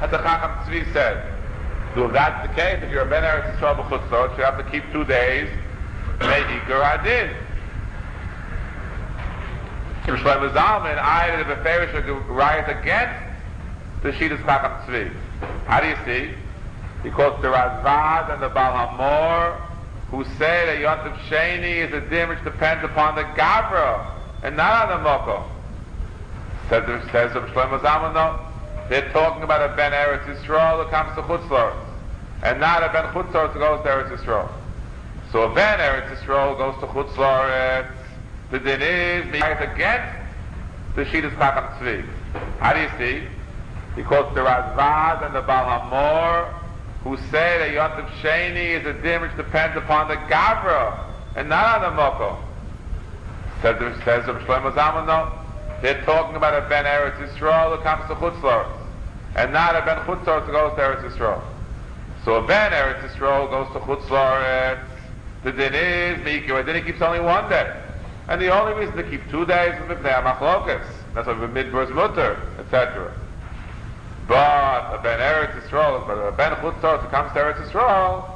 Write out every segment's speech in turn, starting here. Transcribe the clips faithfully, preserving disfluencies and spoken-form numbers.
that the Chacham Tzvi said. So if that's the case, if you're a Ben Eretz Yisrael b'chutzot, you have to keep two days, maybe Gur Adin. Shlomo Zalman, I did a beferish riot against the Shittas Chacham Tzvi. How do you see? Because the Razvad and the Baal Hamor, who say that Yontif Sheni is a din which depends upon the Gavra and not on the Moko. Says says of Shlomo Zalman, no. They're talking about a Ben Eretz Yisrael who comes to Chutzlor, and not a Ben Chutzlor who goes to Eretz Yisrael. So a Ben Eretz Yisrael goes to Chutzlor. The din is made against the Shittas Chacham Tzvi. How do you see? Because the Razvad and the Baal Hamor, who say that Yontif Sheni is a din which depends upon the Gavra and not on the Moko. Says says of Shlomo Zalman, no. They're talking about a Ben Eretz Yisrael who comes to Chutzlor, and not a Ben Chutzlor who goes to Eretz Yisrael. So a Ben Eretz Yisrael goes to Chutzlor. The din is Mikir. Then he keeps only one day. And the only reason to keep two days is if they are machlokas. That's why midbur's mutter, et cetera. But a Ben Eretz Yisrael, but a Ben Chutzor who comes to Eretz Yisrael,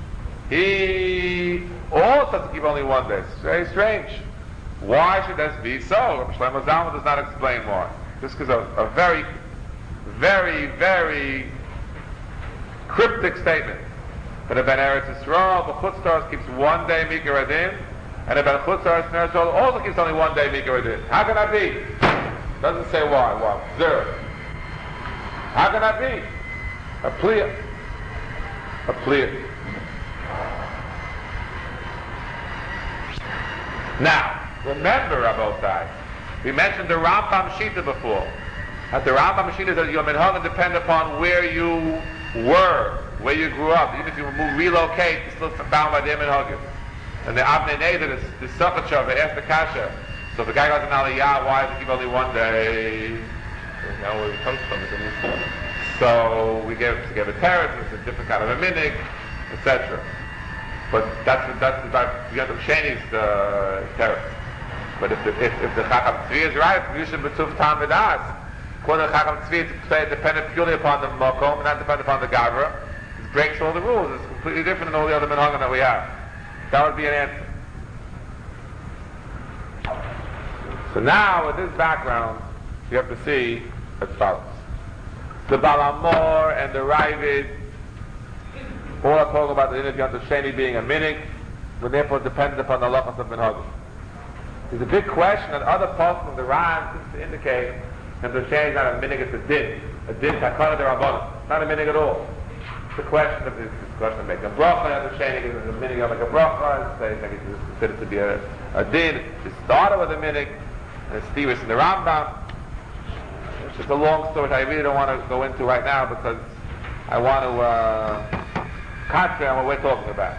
he also has to keep only one day. It's very strange. Why should this be so? Shlomo Zalman does not explain why. This is a, a very, very, very cryptic statement. That a Ben Eretz Yisrael, the Chutzor keeps one day Mikar Adin, and a Ben Chutzor Yisrael also keeps only one day Mikar Adin. How can that be? Doesn't say why. Why? Zero. How can that be? A plea. A plea. Now, remember Rabotai, we mentioned the Rambam Shita before. That the Rambam Shita is that your minhag depend upon where you were, where you grew up. Even if you move, relocate, you're still bound by their minhagim. And the Avnei Neder, the Sochatchav, they asked the Kasha. So if the guy goes in Aliyah, why does he keep only one day? Now where it comes from is a new form. So we gave to give a terrace, it's a different kind of a minig, et cetera. But that's that's about Yontif Sheni's uh, terrace. But if the if, if the Chacham Tzvi is right, you should betuf tam v'das. According to the Chacham Tzvi, it's dependent purely upon the Mokom and not dependent upon the Gavra. It breaks all the rules. It's completely different than all the other minhagim that we have. That would be an answer. So now, with this background, you have to see as follows. The Baal Hamor and the Ravid all are talking about the Din of Yontif Sheni being a minig, but therefore dependent upon the halachas of minhagim. There's a big question that other parts of the Ran seems to indicate that the Sheni is not a minig, it's a din. A din takana de rabbanan. It's not a minig at all. It's a question of this, this question of making a bracha, and the Sheni is a minig of like a bracha, it's considered to be a, a din. It started with a minig, and it's Stevens in the Rambam. It's a long story which I really don't want to go into right now because I want to uh, concentrate on what we're talking about.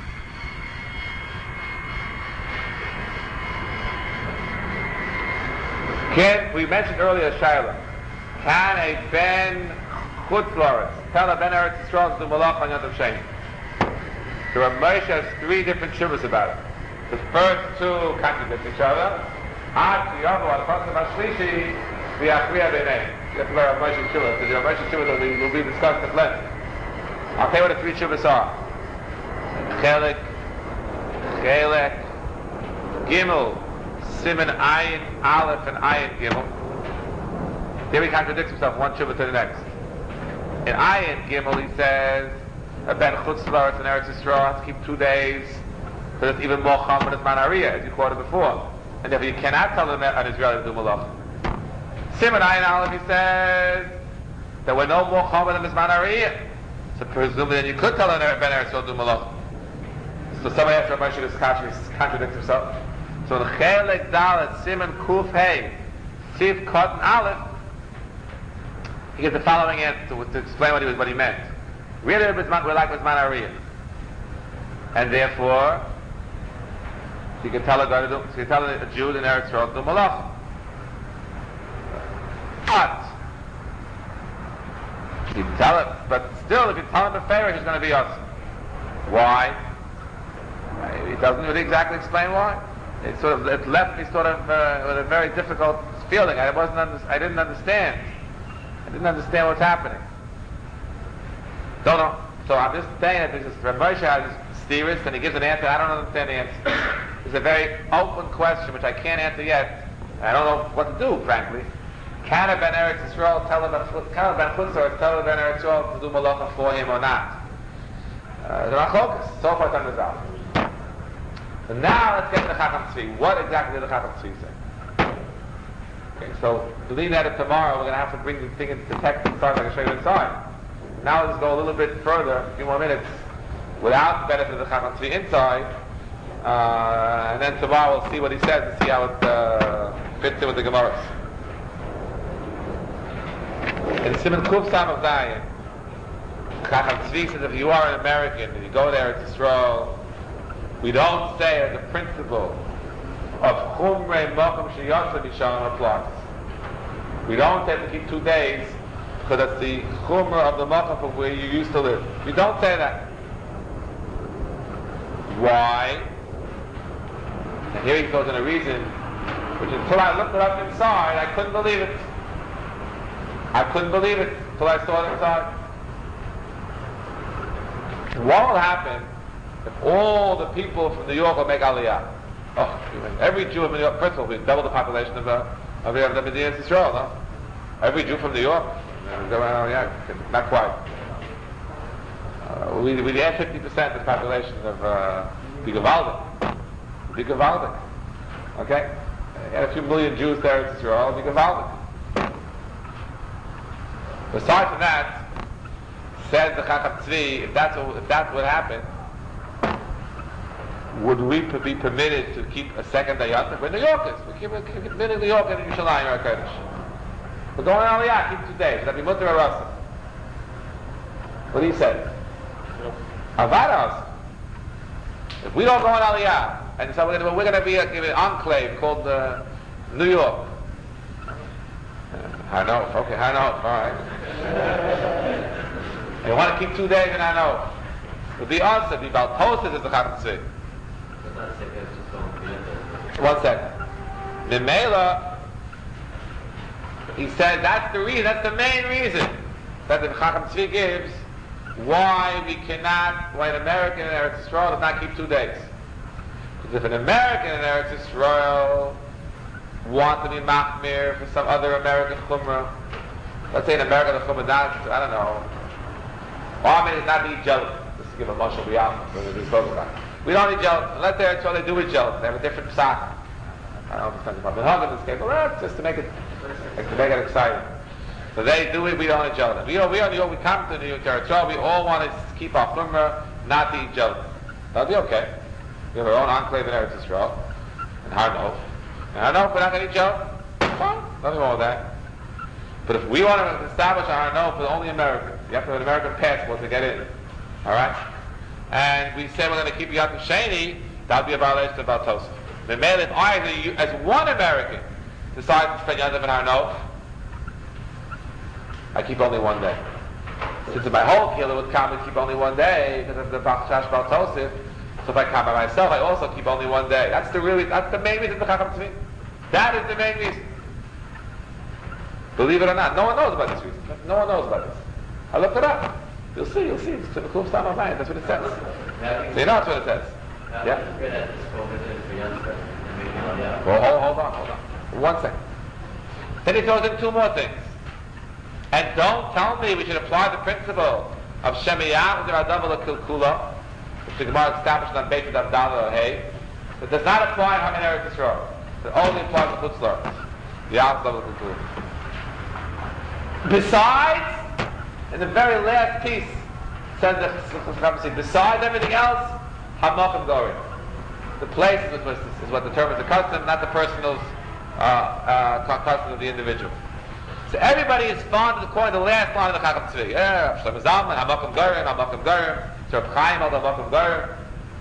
Can, we mentioned earlier Shaila. Can a Ben Chutzlaretz tell a Ben Eretz Yisrael to do malach on Yontif Sheni? The Ramesh has three different shivas about it. The first two contradict each other. Ad the other one, the first of Ashlishi, we have three other names. You have to learn Ramesh Shivas. So the Ramesh Shivas will be discussed at length. I'll tell you what the three shivas are. Chelik, Chelek, Gimel, Siman Ayin Aleph and Ayin Gimel. Here he contradicts himself one shiva to the next. In Ayin Gimel he says a Ben Chutzlaretz in Eretz Yisrael has to keep two days because it's even more chum than it's Manariya, as you quoted before. And therefore you cannot tell an Israeli to do malach. Siman Ayin Aleph he says that we're no more chum than it's Manariya. So presumably then you could tell an Ben Eretz Yisrael to do malach. So somebody after Rabbi Shidduch contradicts himself. So the Chelek Dalet Siman Kuf Hey Sif Cotton Aleph, he gives the following answer to, to explain what he was what he meant. Really, we're like with Manariya, and therefore you can tell a guy to do, so you tell a Jew in Eretz Yisrael to do malach. But you can tell it, but still, if you tell him a favor, he's going to be us. Why? He doesn't really exactly explain why. It sort of it left me sort of uh, with a very difficult feeling. I wasn't under, I didn't understand. I didn't understand what's happening. Don't know. So I'm just saying that this is Rav Moshe has steerist and he gives an answer. I don't understand the answer. It's a very open question which I can't answer yet. I don't know what to do, frankly. Can a Ben Eretz Yisrael tell a Ben Can a Ben Chutzor tell a Ben Eretz Yisrael to do malacha for him or not? Uh, the Rachlokas. So far, time is out. So now let's get to the Chacham Tzvi. What exactly did the Chacham Tzvi say? Okay, so to leave that to tomorrow, we're going to have to bring the thing into the text inside, like I show you inside. Now let's go a little bit further, a few more minutes, without the benefit of the Chacham Tzvi inside, uh, and then tomorrow we'll see what he says and see how it uh, fits in with the Gemaras. In Siman Kuf Samach Zayin, Chacham Tzvi says if you are an American and you go there to Yisrael, we don't say as a principle of Chumrei Mokum Sheyotza Mishalom applies. We don't have to keep two days because that's the Chumrah of the Mokum from where you used to live. We don't say that. Why? And here he goes in a reason which until I looked it up inside, I couldn't believe it. I couldn't believe it until I saw it inside. What will happen if all the people from New York will make Aliyah? Oh, every Jew in New York, first of all, we double the population of uh, of the Medina Yisrael, no? Every Jew from New York, uh, yeah, not quite. Uh, we we add fifty percent of the population of uh, Bigavaldik. Bigavaldik. Okay? You had a few million Jews there in Israel, Bigavaldik. Besides from that, says the Chacham Tzvi, if that's what, if that's what happened, would we be permitted to keep a second day Yontif? We're New Yorkers. We keep permitted New York and Yerushalayim or Kodesh. We're going on Aliyah, keep two days. That'd be Mutter or Rasa. What do you say? Avaras. If we don't go on Aliyah, and so we're going to, we're going to be a, give an enclave called uh, New York. I know. Okay, I know. All right. You want to keep two days, and I know. But the answer, the Baltosis is the Chacham Tzvi. One second. Mimela, he said that's the reason, that's the main reason that the Chacham Tzvi gives why we cannot, why an American in Eretz Yisrael does not keep two days. Because if an American in Eretz Yisrael wants to be machmir for some other American chumrah, let's say an American chumrah, not, I don't know, or I mean, it's not eat gelatin. Just to give a mashal b'yam. We don't eat gelatin. Let they're sure they do eat gelatin. They have a different psak. I don't understand about the hug in this case. Well, that's just to make it, to make it exciting. So they do it. We don't eat gelatin. We, we, we, we come to New York territory. We all want to keep our chumrah, not to eat gelatin. That'll be okay. We have our own enclave in Eretz Yisrael, in Har Nof. And Har Nof, we're not going to eat gelatin. Fine, nothing wrong with that. But if we want to establish a Har Nof for only Americans, you have to have an American passport to get in. All right? And we say we're going to keep Yom Sheni, that would be a violation of Baltosis. The male, if I, as one American, decide to spend Yom in Har Nof, I keep only one day. Since my whole killer would come and keep only one day because of the Bachash Baltosis, so if I come by myself, I also keep only one day. That's the really, that's the main reason for Chacham Tzvi. That is the main reason. Believe it or not, no one knows about this reason. No one knows about this. I looked it up. You'll see, you'll see. It's in the Kluf Samach Zayin. That's what it says. So you know that's what it says. Yeah? Well, hold, hold on, hold on. One second. Then he throws in two more things. And don't tell me we should apply the principle of Shemiyah or Adav Kilkula, which the Gemara established on Beit Abdallah or Hay. It does not apply in Eretz Yisrael. It only applies to Chutzlar. The Adav Kilkula. Besides, in the very last piece, says the besides everything else, Hamakim Gorim. The place is what, is what determines the custom, not the personal uh, uh, custom of the individual. So everybody is fond of according to the last line of the Chacham Tzvi. Yeah, Shlomo Zalman, Hamakim Gorim, Hamakim Gorim, Reb Chaim, all the Hamakim Gorim.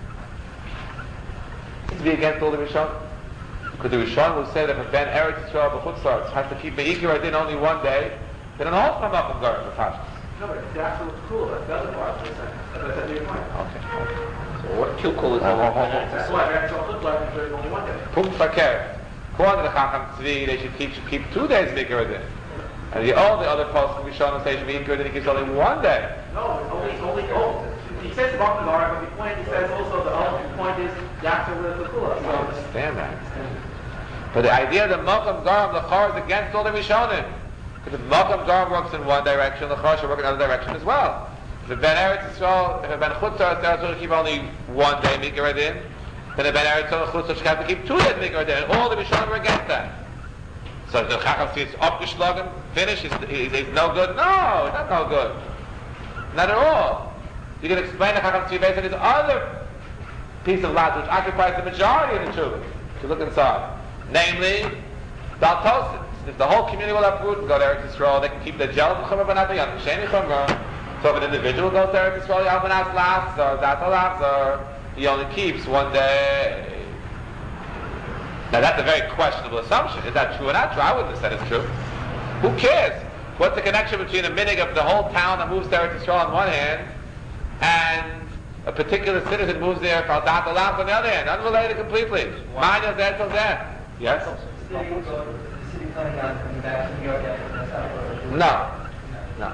This is be against all the Rishon. Because the Rishon will say that if a Ben Eretz Yisrael b'chutz la'aretz has to keep Me'ikir Adin only one day, they don't hold from Hamakim Gorim, the Pashas. No, but it's the absolute cool. That's the other part. That's the other point. Okay. So what kilkul is hold, hold, hold, That's why Eretz Yisrael like there's only one day. Punkt Fakir. According to the Chacham Tzvi, they should keep, should keep two days Me'ikir Adin. And the, all the other posts can be shown on stage Me'ikir Adin, he keeps only one day. No, only, only, oh, he says Makom Gara, but the point, he says also the other point is Yachzer with the Kula. I understand that. But the idea that Makom Gara the Chor is against all the Rishonim. Because if Makom Gara works in one direction, the Chor should work in another direction as well. If Ben Eretz Yisrael, if Ben Chutz Eretz Yisrael keep only one day Mikra Adin, then if Ben Eretz Yisrael Chutz should have to keep two days Mikra Adin, and all the Rishonim are against that. So the Chacham sees upgeschlagen, finished, he's, he's, he's no good. No, it's not no good. Not at all. You can explain the Chacham based on his other piece of logic, which occupies the majority of the Teshuvah. If you look inside. Namely, Baltosis. If the whole community will have food and go to Eretz Yisrael, they can keep the gel of Chumrah Banat Yom, Sheni Chumrah. So if an individual goes to Eretz Yisrael, Yalbanas Las, or Datal or he only keeps one day. Now that's a very questionable assumption. Is that true or not true? I wouldn't have said it's true. Who cares? What's the connection between a minig of the whole town that moves to Eretz Yisrael on one hand, and a particular citizen moves there for Datal on the other hand? Unrelated completely. Mine is there till then. Yes? No. No.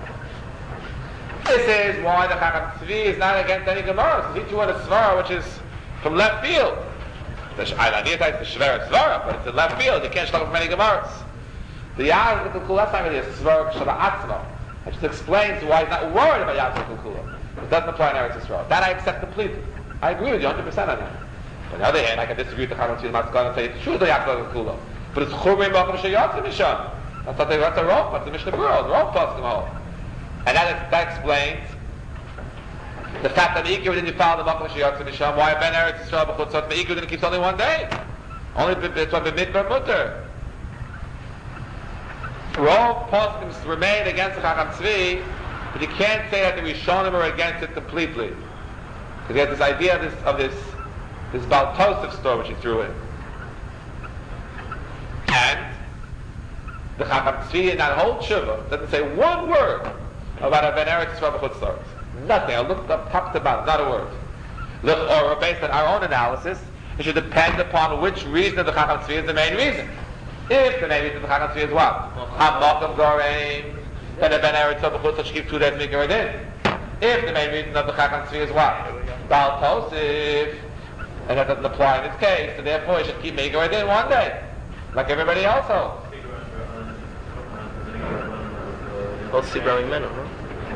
This is why the Chacham Tzvi is not against any Gemara. He threw in a Svara which is from left field. The Sh'ailaniya is the Shver Svara, but it's in left field. You can't shlock from any Gemaras. The Yahweh Kukula, that's not really a Svara K'shala Atzma. It just explains why he's not worried about Yahweh Kukula. It doesn't apply in Eretz Yisrael. That I accept completely. I agree with you one hundred percent on that. On the other hand, I can disagree with the Chacham Tzvi Matzkan and say it's true the Yahweh Kukula. But it's Churmei Makom Sheyatzi Mishon. That's not the, that's a rope, that's the Mishnah Berurah, the rope plus them all. And that, that explains the fact that Me'ikir didn't follow the Makom Sheyatzi Mishon. Why Ben Eretz Yisrael B'chutzot Me'ikir didn't keep only one day? Only B'midbar Mutter. Rov poskim remain against the Chacham Tzvi, but you can't say that the Rishonim are against it completely. Because he had this idea of this, of this, this Baal Tosef story which he threw in. And the Chacham Tzvi in that whole Tshuva doesn't say one word about a Ben Eretz Yisrael B'chutzot. Nothing. I looked up top to bottom, not a word. Look, or based on our own analysis, it should depend upon which reason of the Chacham Tzvi is the main reason. If the main reason of the Chacham Tzvi is what? HaMakom Gorein, then the Ben Eretz Yisrael B'chutzot should keep two days Mikra Adin. If the main reason of the Chacham Tzvi is what? Baal Tosif, and that doesn't apply in this case, so therefore he should keep Mikra Adin one day, like everybody else holds. Both see growing men, huh?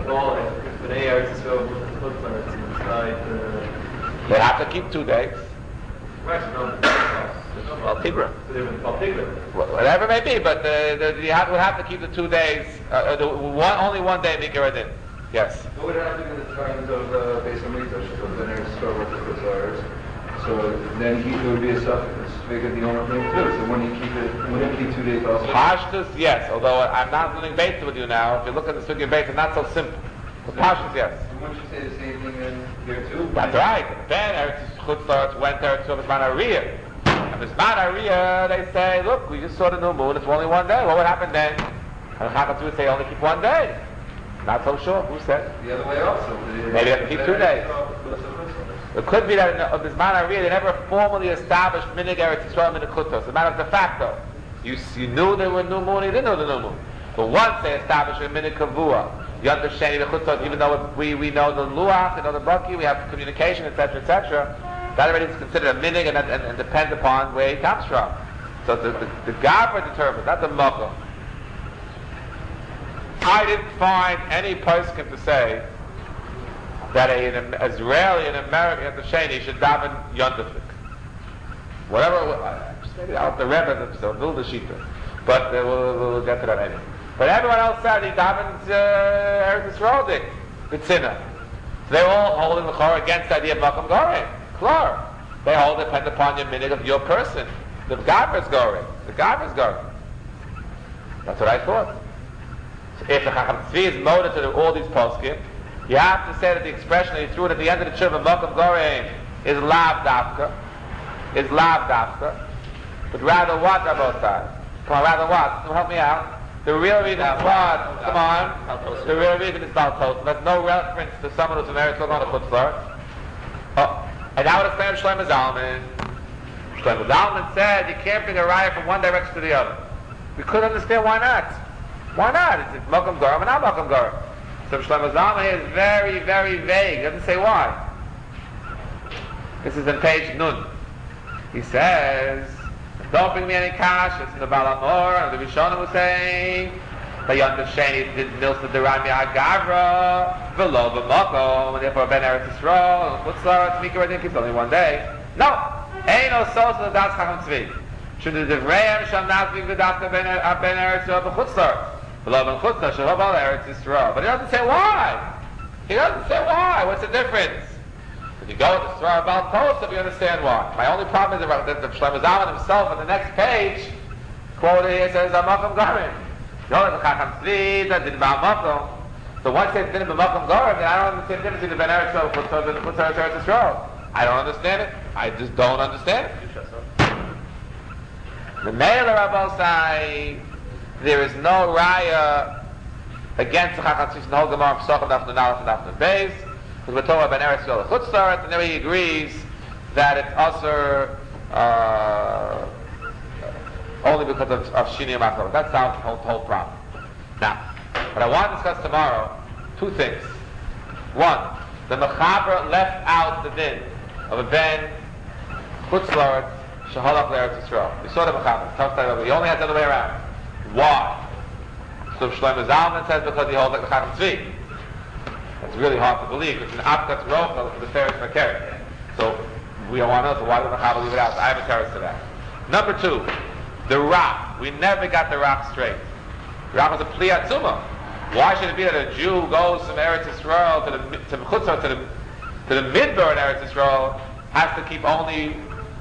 They have to keep two days. Well, Tigra. Whatever it may be, but the, the, you have, would have to keep the two days, uh, the one, only one day Mikra Adin. Yes? What would happen in the times of uh, Beis Hamikdash, so then there's struggle with the desires. So then he, it would be a suffix because the owner thing too. So when you keep it, when you keep two days also. Pashtus, yes. Although I'm not doing Beis with you now. If you look at the Sugi Beis, it's not so simple. But Pashtus, yes. And wouldn't you say the same thing in there too? That's right. Then Eretz Chutzlart went there to Bisman Ariyah. And Bisman Ariyah, they say, look, we just saw the new moon. It's only one day. What would happen then? And the Chacham would say only keep one day. Not so sure. Who said? The other way also. Maybe they have to keep two days. It could be that in the, of this Bisman Ariyah, they never formally established Minig Eretz Yisrael Minig Chutzos. As a matter of de facto. You, you knew there was new moon, you didn't know the new moon. But once they established a Minig Kavua, you understand the Chutzos, even though we, we know the Luach, we know the Baki, we have communication, et cetera, et cetera, that already is considered a Minig and, and, and depends upon where he comes from. So the, the, the Gabra determines, not the Makkah. I didn't find any poskim to say that a, an Israeli and American at the Sheni should daven Yontefik. Whatever, just maybe out the Rebbe, so build the Shita. But uh, we'll, we'll get to that anyway. But everyone else said he davens Eretz Yisrael dik, B'tzina. So they all hold in the Chor against the idea of Makom Gorein. Klar. They hold it depend upon your minute of your person. The Gabra's Gorein. The Gabra's Gorein. That's what I thought. So if the Chacham Tzvi is motive to all these poskim, you have to say that the expression that he threw it at the end of the Tshuva, Makom Gorein, is lav dafka, is lav dafka, but rather what on both sides? Come on, rather what? Help me out. The real reason is what? Come on. The real reason is Baal Tosef. There's no reference to someone who's from Eretz Yisrael on the Chutzlar. Oh, and that would explain Shlomo Zalman. Shlomo Zalman said you can't bring a raya from one direction to the other. We couldn't understand why not. Why not? It's Makom Gorein and not Makom Gorein. So Shlomo Zalman here is very, very vague. He doesn't say why. This is on page Nun. He says, don't bring me any cash. It's in the Balamor, and the Rishonim was saying, Vayont Sheni did Nilsa Derami Agavra, Velo B'Moko, and therefore Ben Eretz Yisrael, and Chutzlar, Tzmika Redim, keeps only one day. No! Ain't no source of the Das Chacham Tzvi. Should the Devreim Shal Nazvik V'Dafta Ben Eretz Yisrael B'Chutzlar. Velo B'Chutzlar, Shehov Al Eretz Yisrael. But he doesn't say why. He doesn't say why. What's the difference? If you go to Svar Baal Tosef, you understand why. My only problem is that the Shlomo Zalman himself on the next page, quoted here, says, Amakom Garim. Yola Chacham Tzvi, that did Baal Makom. So once they did B'Makom Garim, then I don't understand the difference between the Ben Eretz Yisrael and the Chutzlar Eretz Yisrael. I don't understand it. I just don't understand it. The Meila Rabbos say there is no raya against the Chacham Tzvi, no Gemara Pesachim Daf Nun Aleph and Daf Nun Beis. Because we're talking about Ben Eretz Yisrael Chutzlar, and then he agrees that it's also uh, only because of, of Shini and Machlokas. That's the whole, whole problem. Now, what I want to discuss tomorrow, two things. One, the Mechaber left out the din of a Ben Chutzlar Sheholach L'Eretz Yisrael. We saw the Mechaber. He only had the other way around. Why? So Shlomo Zalman says because he holds like the Chacham Tzvi. It's really hard to believe. It's an Apkatz Rochel for the Teres Makeret. So we want to know, so why did the Mechaber leave it out? So I have a Teres to that. Number two, the Rak. We never got the Rak straight. The Rak was a Pli Atzuma. Why should it be that a Jew goes from Eretz Yisrael to the to Chutzlar to the to the Midbar in Eretz Yisrael, has to keep only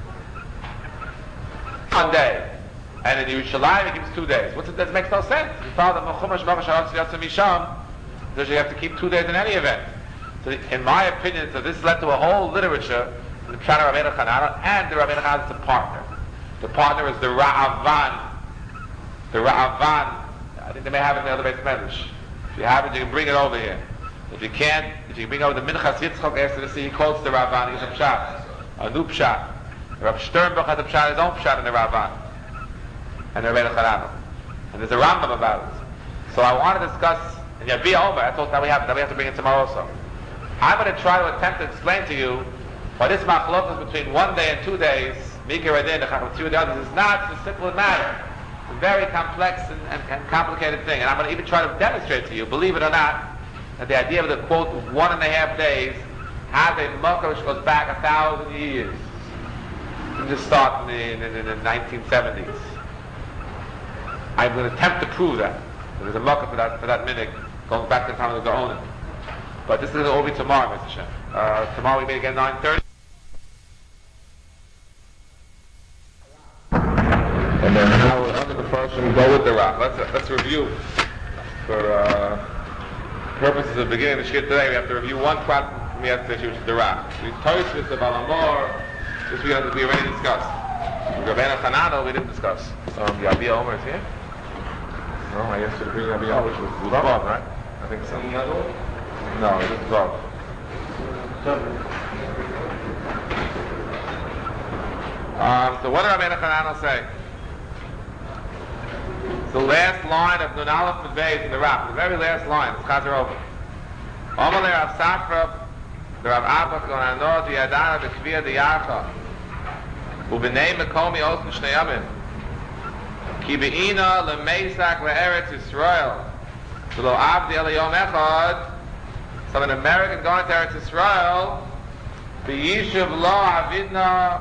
one day, and in Yerushalayim he keeps two days? What's it? That makes no sense. You follow the Mechumash Mavash Harav Tziyatza Misham, because you have to keep two days in any event. So, in my opinion, so this led to a whole literature in the Pshat Rabbeinu Chananel, and the Rabbeinu Chananel is the partner. The partner is the Ra'avan. The Ra'avan. I think they may have it in the other Beit Medrash. If you have it, you can bring it over here. If you can't, if you can bring over the Minchas Yitzchok after the sea, he quotes the Ra'avan. He gives a Pshat, a new Pshat. Rav Sternbuch has a Pshat, his own Pshat in the Ra'avan, and the Rabbeinu Chananel. And there's a Rambam about it. So I want to discuss. And Yabia Omer, that's all that we have, that we have to bring it tomorrow also. I'm going to try to attempt to explain to you why this machlokas between one day and two days, Mikra Radin, the Chacham Tzvi, the others, is not as simple as matter. It's a very complex and, and, and complicated thing. And I'm going to even try to demonstrate to you, believe it or not, that the idea of the quote one and a half days has a makar which goes back a thousand years. You can just start in the, in, in the nineteen seventies. I'm going to attempt to prove that. There's a makar for that, for that minute, going back to the time of the Gaonim. But this is going to be tomorrow, Mister Shem. Uh, tomorrow we meet again nine thirty. And then how under the person go with the Rak. Let's uh, let's review. For uh, purposes of beginning the shit today, we have to review one part from yesterday, which is the Rak. We touched with the Balamor. This we, we already discussed. Rabbeinu Chananel we didn't discuss. Um, Yabia Omer is here. No, I asked you to bring Yabia Omer, which was Bob, right? I think so. No, this is Bob. Um, so what did Rabbeinu Chananel say? It's the last line of Nun Aleph and Beis in the Rap, the very last line. It's Chazer over. Omer Rav Safra, the Rav Abba, Gonanor, the Yadana, the Kviyah, the Yarcha, Ubenei Mekomi Osen Shnei Yamim, Ki Be'ina Lemeisak Le'eretz Yisrael, V'lo Avdi Ele Yom Echad. So an American going to Eretz Yisrael, B'yishuv Lo Avidna,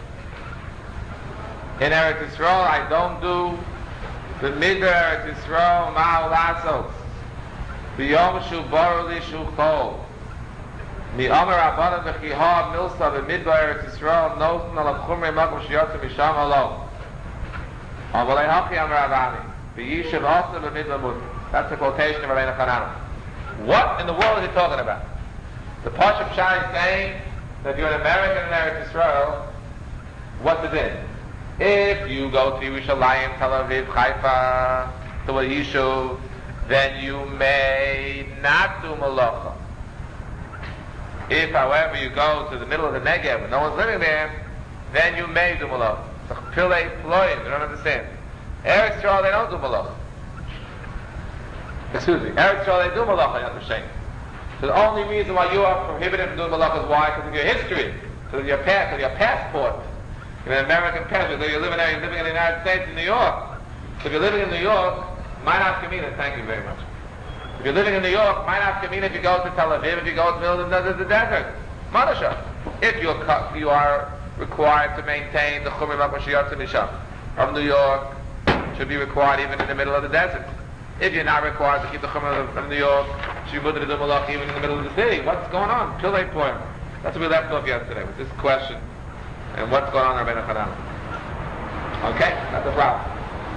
in Eretz Yisrael, I don't do the Midbar Eretz Yisrael, Ma'al Lasos, B'yom Shu Boruli Shu Chol, Mi'omer Rabbanan V'chihah Milsa B'midbar Eretz Yisrael, Nosen Al Chumrei Makom Shiyotze Misham Alon, Avalei Hachi Amar Avani, B'yishuv Osa B'midbar Mut. That's a quotation of Rabbeinu Chananel. What in the world is he talking about? The Pashup Shai is saying that if you're an American in Eretz Yisrael, what's the din? If you go to Yerushalayim, Tel Aviv, Haifa, to a Yishuv, then you may not do Malacha. If, however, you go to the middle of the Negev and no one's living there, then you may do Malacha. So Pilei Ployim, you don't understand. Eretz Yisrael, they don't do Malacha. Excuse me. Eretz Yisrael, they do malacha Yad Vashem. So the only reason why you are prohibited from doing malacha is why? Because of your history, because of your pass, because of your passport. You're an American passport. So you're living there, you're living in the United States, in New York. So if you're living in New York, might not come in. Thank you very much. If you're living in New York, might not come in if you go to Tel Aviv, if you go to the middle of the, the desert. Madasha. If you're you are required to maintain the Chumri Makashiyat Misham of New York, should be required even in the middle of the desert. If you're not required to keep the Chumrah from New York, should be to do Malach even in the middle of the city. What's going on? Pillay poem. That's what we left off yesterday with this question. And what's going on in Rabbeinu Chananel? Okay, that's the problem.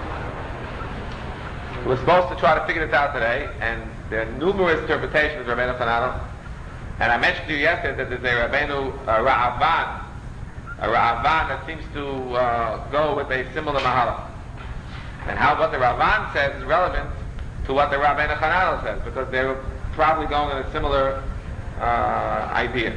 We're supposed to try to figure this out today, and there are numerous interpretations of Rabbeinu Chananel. And I mentioned to you yesterday that there's a Rabbeinu uh, Ra'avan, a Ra'avan that seems to uh, go with a similar mahala. And how what the Ravan says is relevant to what the Rabbeinu Chananel says, because they're probably going in a similar uh, idea.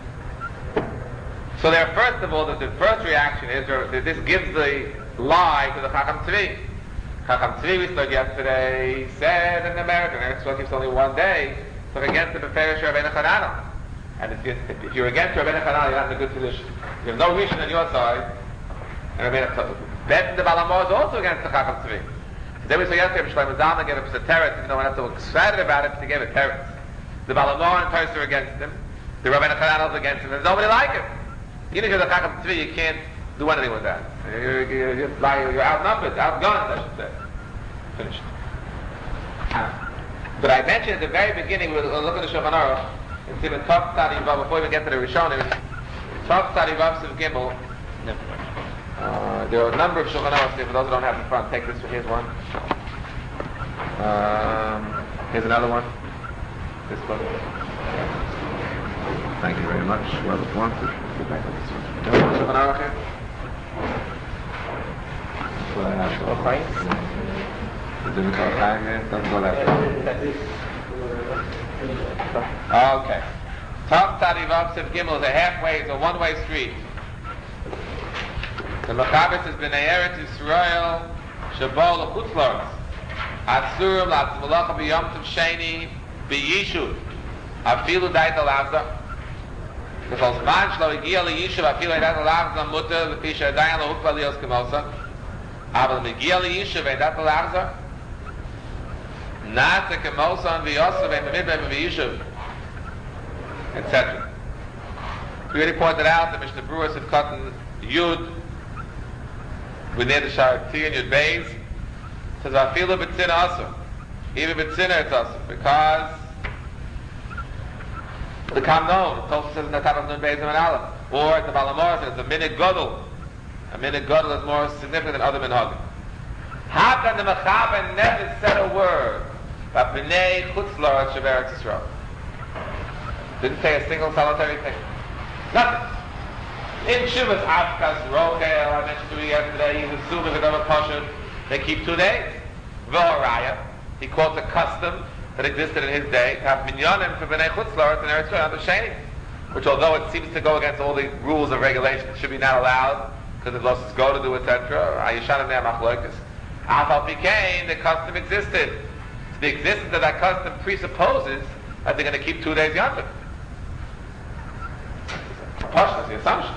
So there, first of all, the, the first reaction is that this gives the lie to the Chacham Tzvi. Chacham Tzvi, we spoke yesterday, said in America, Eretz Yisrael keeps only one day, so against the Beferish Rabbeinu Chananel. And if, you, if you're against Rabbeinu Chananel, you're not in a good position. You have no reason on your side, and Rabbeinu Chananel. Bet the Balamor is also against the Chacham Tzvi. So then we saw yesterday, Shlomo Zalman gave us a teretz, even though we're not so excited about it, he gave a teretz. The Balamor and Toys are against him, the Rabbeinu Chananel is against him, there's nobody like him. Even if you're the Chacham Tzvi, you can't do anything with that. You're, you're, you're, you're outnumbered, outgunned, I should say. Finished. But I mentioned at the very beginning, we we'll look at the Shulchan Aruch, and see the Tov Tzadi Vav, before we even get to the Rishonim, Tov Tzadi Vav Siv Gimel. Uh, there are a number of Shulchan Aruch, for those who don't have in front, take this, here's one. Um, here's another one. This one. Thank you very much. Whoever wants it, get back to this one. Do you want Shulchan Aruch here? Does it call time here? Doesn't go that far. Okay. Tov Tzadi Vav Siv Gimel is a halfway, it's a one-way street. The Machabes is B'nai Eretz Yisrael Shabol L'chutz La'aretz Atzurim L'atz Malacha B'yom Tov Sheni B'yishuv Afilu Dait Al-Avza Because Zman Shlo Igia L'yishuv Afilu Dait Al-Avza Mutter L'fi Shadayan L'hukva Lios Kemosa Aval Migia L'yishuv Dait Al-Avza Nasa Kemosa V'yosav V'midbem V'yishuv etc. We already pointed out that Mishnah Brewers have cut Yud we near the Sharati and Yud Beis. It says, I feel a bit sin also. Even bit sinner it's also. Because the Kamnon, it also says in the top of Nun Beis and Aleph. Or the Balamor says, a minute Godel. A minute Godel is more significant than other minhagim. How can the Mechaber never said a word about B'nai Chutz La'aretz Sheberetz Yisrael? Didn't say a single solitary thing. Nothing. In Shuvas Avkas Rochel, I mentioned to you yesterday, he's assuming that over Pashut, they keep two days. V'oraya, he quotes a custom that existed in his day, to have minyanim for B'nai Chutz La'aretz and Eretz Yisrael, Sheni, which although it seems to go against all the rules of regulation, should be not allowed, because it losses go to do, et cetera. Ayishanim Neh Machlokas. Afal Pikein, the custom existed. So the existence of that custom presupposes that they're going to keep two days Yom Tov. Pashut is the assumption.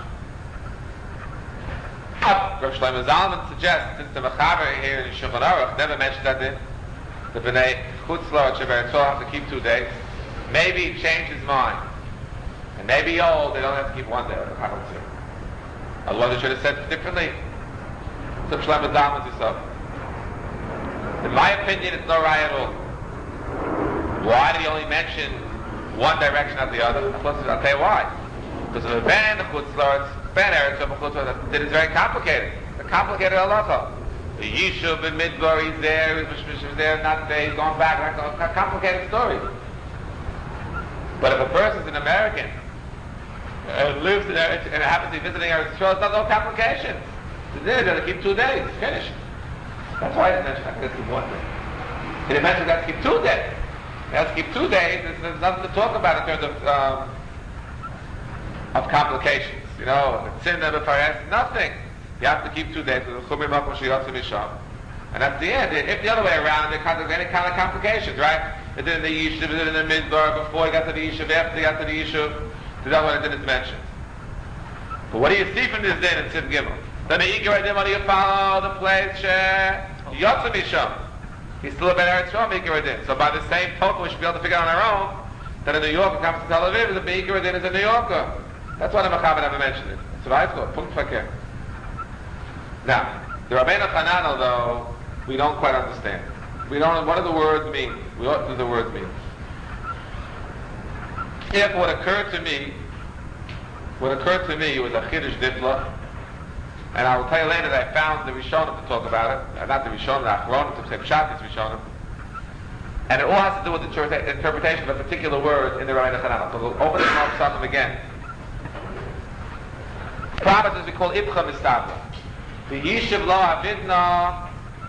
Rav Shlomo Zalman suggests, since the Mechaber here in Shulchan Aruch never mentioned that the, the B'nai Chutz La'aretz Sheberetz Yisrael have to keep two days, maybe he changed his mind. And maybe old, they don't have to keep one day. Otherwise they should have said it differently. So Shlomo Zalman himself. In my opinion, it's no raya at all. Why did he only mention one direction or the other? I'll tell you why. Because of the ban of Chutz La'aretz, ban Eretz Yisrael, it is very complicated. It's a complicated halacha. The Yishuv in Midbar, he's there, he's there, not there, he's going back, it's a complicated story. But if a person's an American and lives in Eretz, and happens to be visiting Eretz Yisrael, it's not no complications. They're going to keep two days, finished. That's why I didn't mention that. Let's keep one day. He didn't mention that to keep two days. Let's keep two days. There's, there's nothing to talk about in terms of um, of complications. You know, sin never fares, nothing. You have to keep two days. And that's the end. If the other way around, there comes any kind of complications, right? It did in the Yishuv, it did in the Midbar, before he got to the Yishuv, after he got to the Yishuv, the other one didn't mention. But what do you see from this din in Siv Gimel? Then the Ikar Adim, what do you follow? The place, Yotzim Yisham. He's still a Ben Eretz Yisrael, Ikar Adim. So by the same token, we should be able to figure out on our own that in New York, it comes to Tel Aviv, the Ikar Adim is a New Yorker. That's why the Mechaber never mentioned it. That's what I thought. Punkt Fakir. Now, the Rabbeinu Chananel, though, we don't quite understand. We don't know what do the words mean. What do the words mean? If what occurred to me, what occurred to me was a Chiddush Difla, and I will tell you later that I found the Rishonim to talk about it, uh, not the Rishonim, the Achronim, to say Pshat is Rishonim, and it all has to do with the interpreta- interpretation of a particular word in the Rabbeinu Chananel. So we'll open it up something again. Promises we call Ibcha Mistabla. The Yishuv Lo Avidna.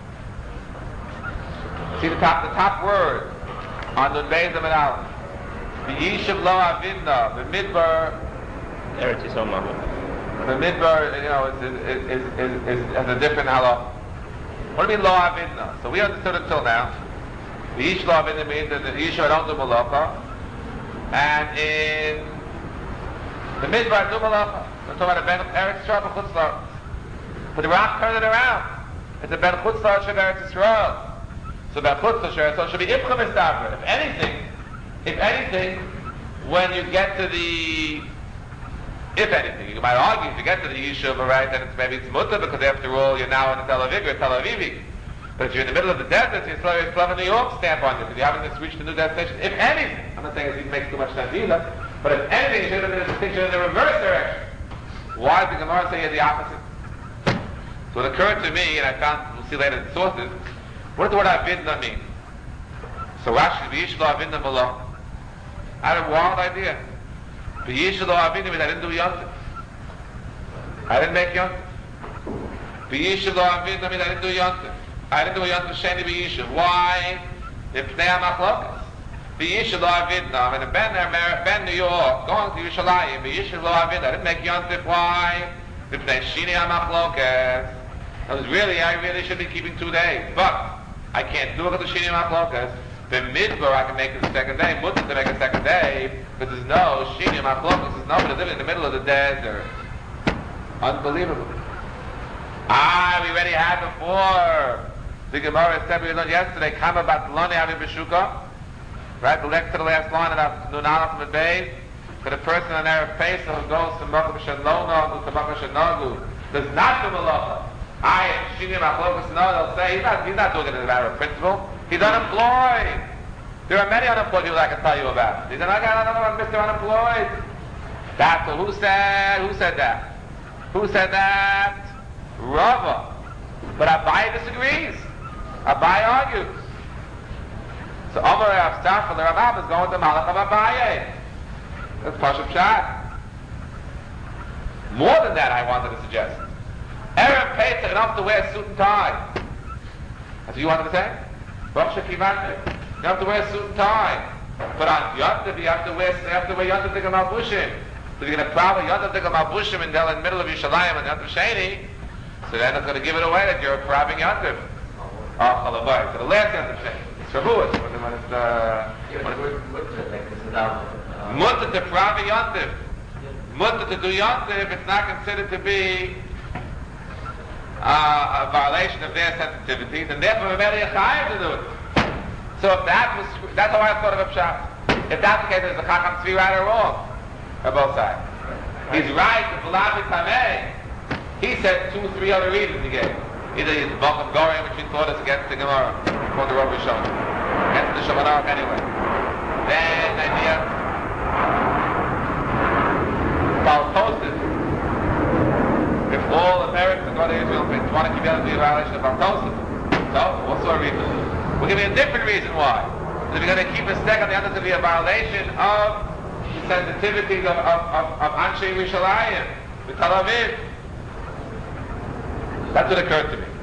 See the top, the top word on the Beis of Aleph. The Yishuv Lo Avidna. The Midbar. Eretz Yisrael Mahu. The Midbar, you know, is, is, is, is, is, has a different halach. What do you mean Lo Avidna? So we understood until now. The Yishuv Lo Avidna means that the Yishuv don't do malacha, and in the Midbar do malacha. We're talking about a Ben Eretz Yisrael B'chutz La'aretz. But the Rav turned it around. It's a Ben Chutz La'aretz Shel Eretz Yisrael. So Ben Chutz La'aretz should be Ibcha Mistabra. If anything, if anything, when you get to the, if anything, you might argue if you get to the Yishuv, right, then it's maybe it's mutter because after all you're now in the Tel Aviv, you're Tel Avivi. But if you're in the middle of the desert, you're still, you're still have a New York stamp on you because you haven't just reached a new destination. If anything, I'm not saying it makes too much sense either, but if anything, you should have been a distinction in the reverse direction. Why does the Gemara say you're the opposite? So it occurred to me, and I found, we'll see later in the sources, what does the word Avidna mean? So Rashi, V'yish lo Avidna Malo. I had a wild idea. V'yish lo Avidna means I didn't do Yontif. I didn't make Yontif. V'yish lo Avidna means I didn't do Yontif. I didn't do Yontif Sheni V'yish. Why? If Pnei HaMachlokas. V'yish lo Avidna. I'm in a Ben, ben New York, going to Yerushalayim. V'yish lo Avidna. I didn't make Yontif. Why? If Pnei Shini HaMachlokas. I was really, I really should be keeping two days. But I can't do it because the Shini HaMachlokas. The Midbar I can make it the second day. Mutter to make a second day. Because there's no Shini HaMachlokas. There's nobody living in the middle of the desert. Unbelievable. Ah, we already had before. The Gemara said we learned yesterday. Kama Batloni Avi Beshuka. Right, the next to the last line of Nun Aleph from the Beis. For the person on Erev Pesach who goes to Makom Shalono, to Makom Shanogu, does not do Malacha. I, Shini Machlokas, no, they'll say, he's not, he's not doing it as a matter of principle. He's unemployed. There are many unemployed people I can tell you about. He said, I got another one, Mister Unemployed. That's what, who said, who said that? Who said that? Rava. But Abai disagrees. Abai argues. So Omar Rav Stafel, the Rav is going to Malach of Abaye. That's Pashup Shad. More than that, I wanted to suggest. Erev Pesach enough to wear a suit and tie. That's what you wanted to say? Baruch Shekivante. You have to wear a suit and tie. But on Yontif, you have to wear, you have to wear Yontif Digal Malbushim. So if you're going to travel Yontif Digal Malbushim in the middle of Yerushalayim and Yontif Sheni, so then it's going to give it away that you're prabbing Yontif. Oh, Chalabai. So the last Yontif Sheni. It's Shavuot. When it's, uh... Mutter to prabbing Yontif. Mutter to do Yontif, it's not considered to be Uh, a violation of their sensitivities, and therefore we're merely a chayim to do it. So if that was, that's how I thought of a pshat. If that's the case, is the chacham tzvi right or wrong? On both sides. He's right, the Balabi Tameh. He said two, three other reasons he gave. Either he's Balkam Gorim, which he taught us against the Gemara, for the Rav Rishon. Against the Shulchan Aruch anyway. Then the idea, Baltosis. If all the parents that go to Israel want to keep out of the violation of Baltosis. So, what sort of reason? We'll give you a different reason why. If you're going to keep a second, the other to be a violation of the sensitivities of, of, of, of Anshe Yerushalayim, the Tel Aviv. That's what occurred to me.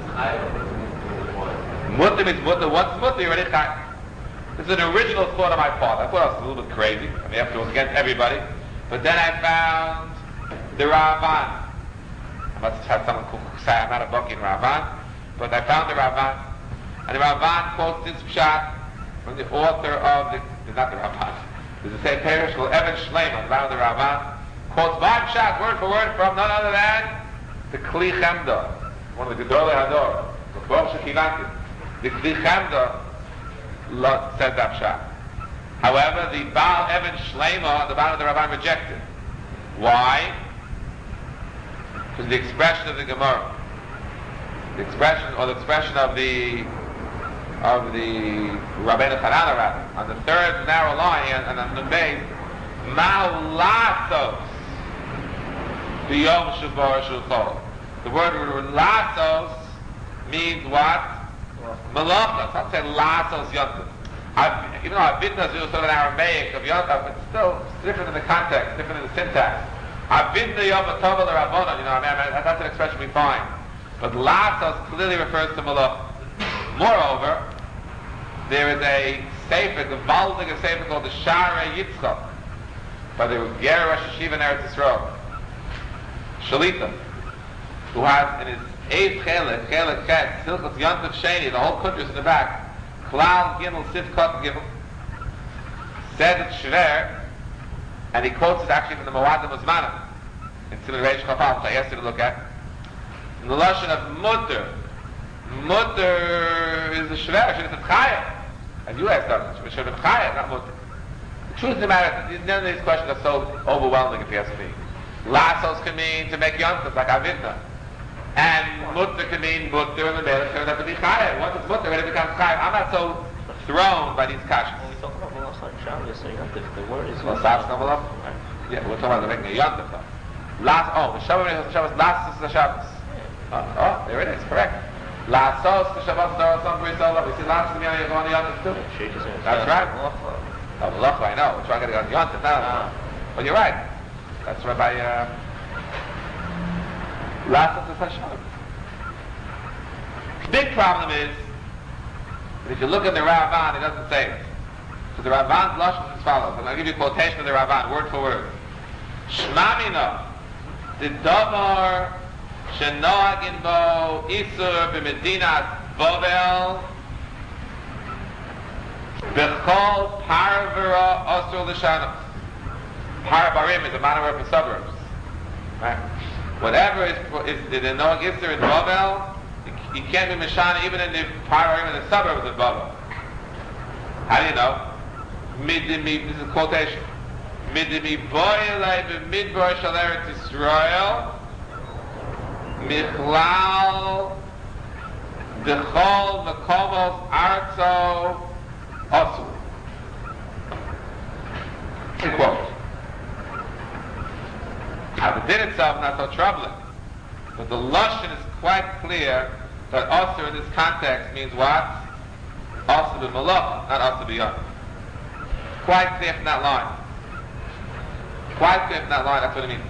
Mutter means mutter. Once mutter, you're already chai. This is an original thought of my part. I thought I was a little bit crazy. I mean, after it was against everybody. But then I found the Ravan. I must have had someone who say I'm not a Baki in Ravan. but I found the Ramban, and the Ramban quotes this pshat from the author of the, not the Ramban, there's a same parish called Evan Shleiman, the the Ramban, quotes my pshat word for word from none other than the Kli Chemda, one of the Gedolei Hador, the Baruch Shekivanti. The Kli Chemda said that pshat. However, the Baal Evan Shleiman, the Baal of the Ramban, rejected. Why? Because the expression of the Gemara, the expression or the expression of the of the Rabbeinu Chananah rather, on the third narrow line and on the base, Ma'ulasos b'yom shavar shulchol. The word lasos means what? Malachas. I'll say lasos yontif. Even though Avidna is sort of an Aramaic of yontif, it's still different in the context, different in the syntax. Avidna yom atova l'rabbonon. You know, I mean, that's an expression we find. But lasos clearly refers to malach. Moreover, there is a sefer, the Baldiger sefer called the Sharei Yitzchak, by the Ger Rosh Hashiva in Eretz Yisrael, Shalita, who has in his eighth chelik, chelik chet, Silchot Yontif Sheni, the whole country is in the back, Klal Gimel Sifkot Gimel, said it's Shver, and he quotes it actually from the Moadim Uzmanim, in Simon Reish Chafal, which I asked you to look at, in the Lashon of Mutter. Mutter is a Shver, should have said Chayah, as you asked us, it should have been Chayah, not Mutter. The truth of the matter, none of these questions are so overwhelming if you ask me. Lasos can mean to make yontif, like Avidna. And Mutter can mean Mutter, and the matter turns out to be Chayah. Once it's Mutter, when it becomes Chayah, I'm not so thrown by these kashas. When we talk about Malach on Shabbos, so yontif, the word is... Lasas no Malach? Yeah, we're talking about making a yontif though. Las, oh, the Shabbos is the Shabbos, Lasos is the Shabbos. Oh, oh, there it is, correct. Lasos, the Shabbos, the Shabbos, we see Lasos, the Yontif, on the Yontif too. That's right. Oh, Malach, I know. We're trying to get on Yontif now. But you're right. That's Rabbi uh, Lasos is Hashem. The big problem is that if you look at the Ramban, it doesn't say it. So the Ramban's lashon is as follows. And I'll give you a quotation of the Ramban, word for word. Shmamina, the davar shenoagin bo isur b'medinas Bovel b'chol parvera osur l'shanos. Parabarim is a minor word for suburbs. Right? Whatever is, is the Noach Isser in Babel, you can't be Mishana even in the Parabarim in the suburbs of Babel. How do you know? Midimi, this is a quotation. Midimi boyelei b'midbar shel Eretz Yisrael michlal b'chol mekomos arzo osu. Quote. Now, the din itself is not so troubling, but the lashon is quite clear that Asur in this context means what? Asur b'malach, not Asur b'yon. Quite clear from that line. Quite clear from that line, that's what it means.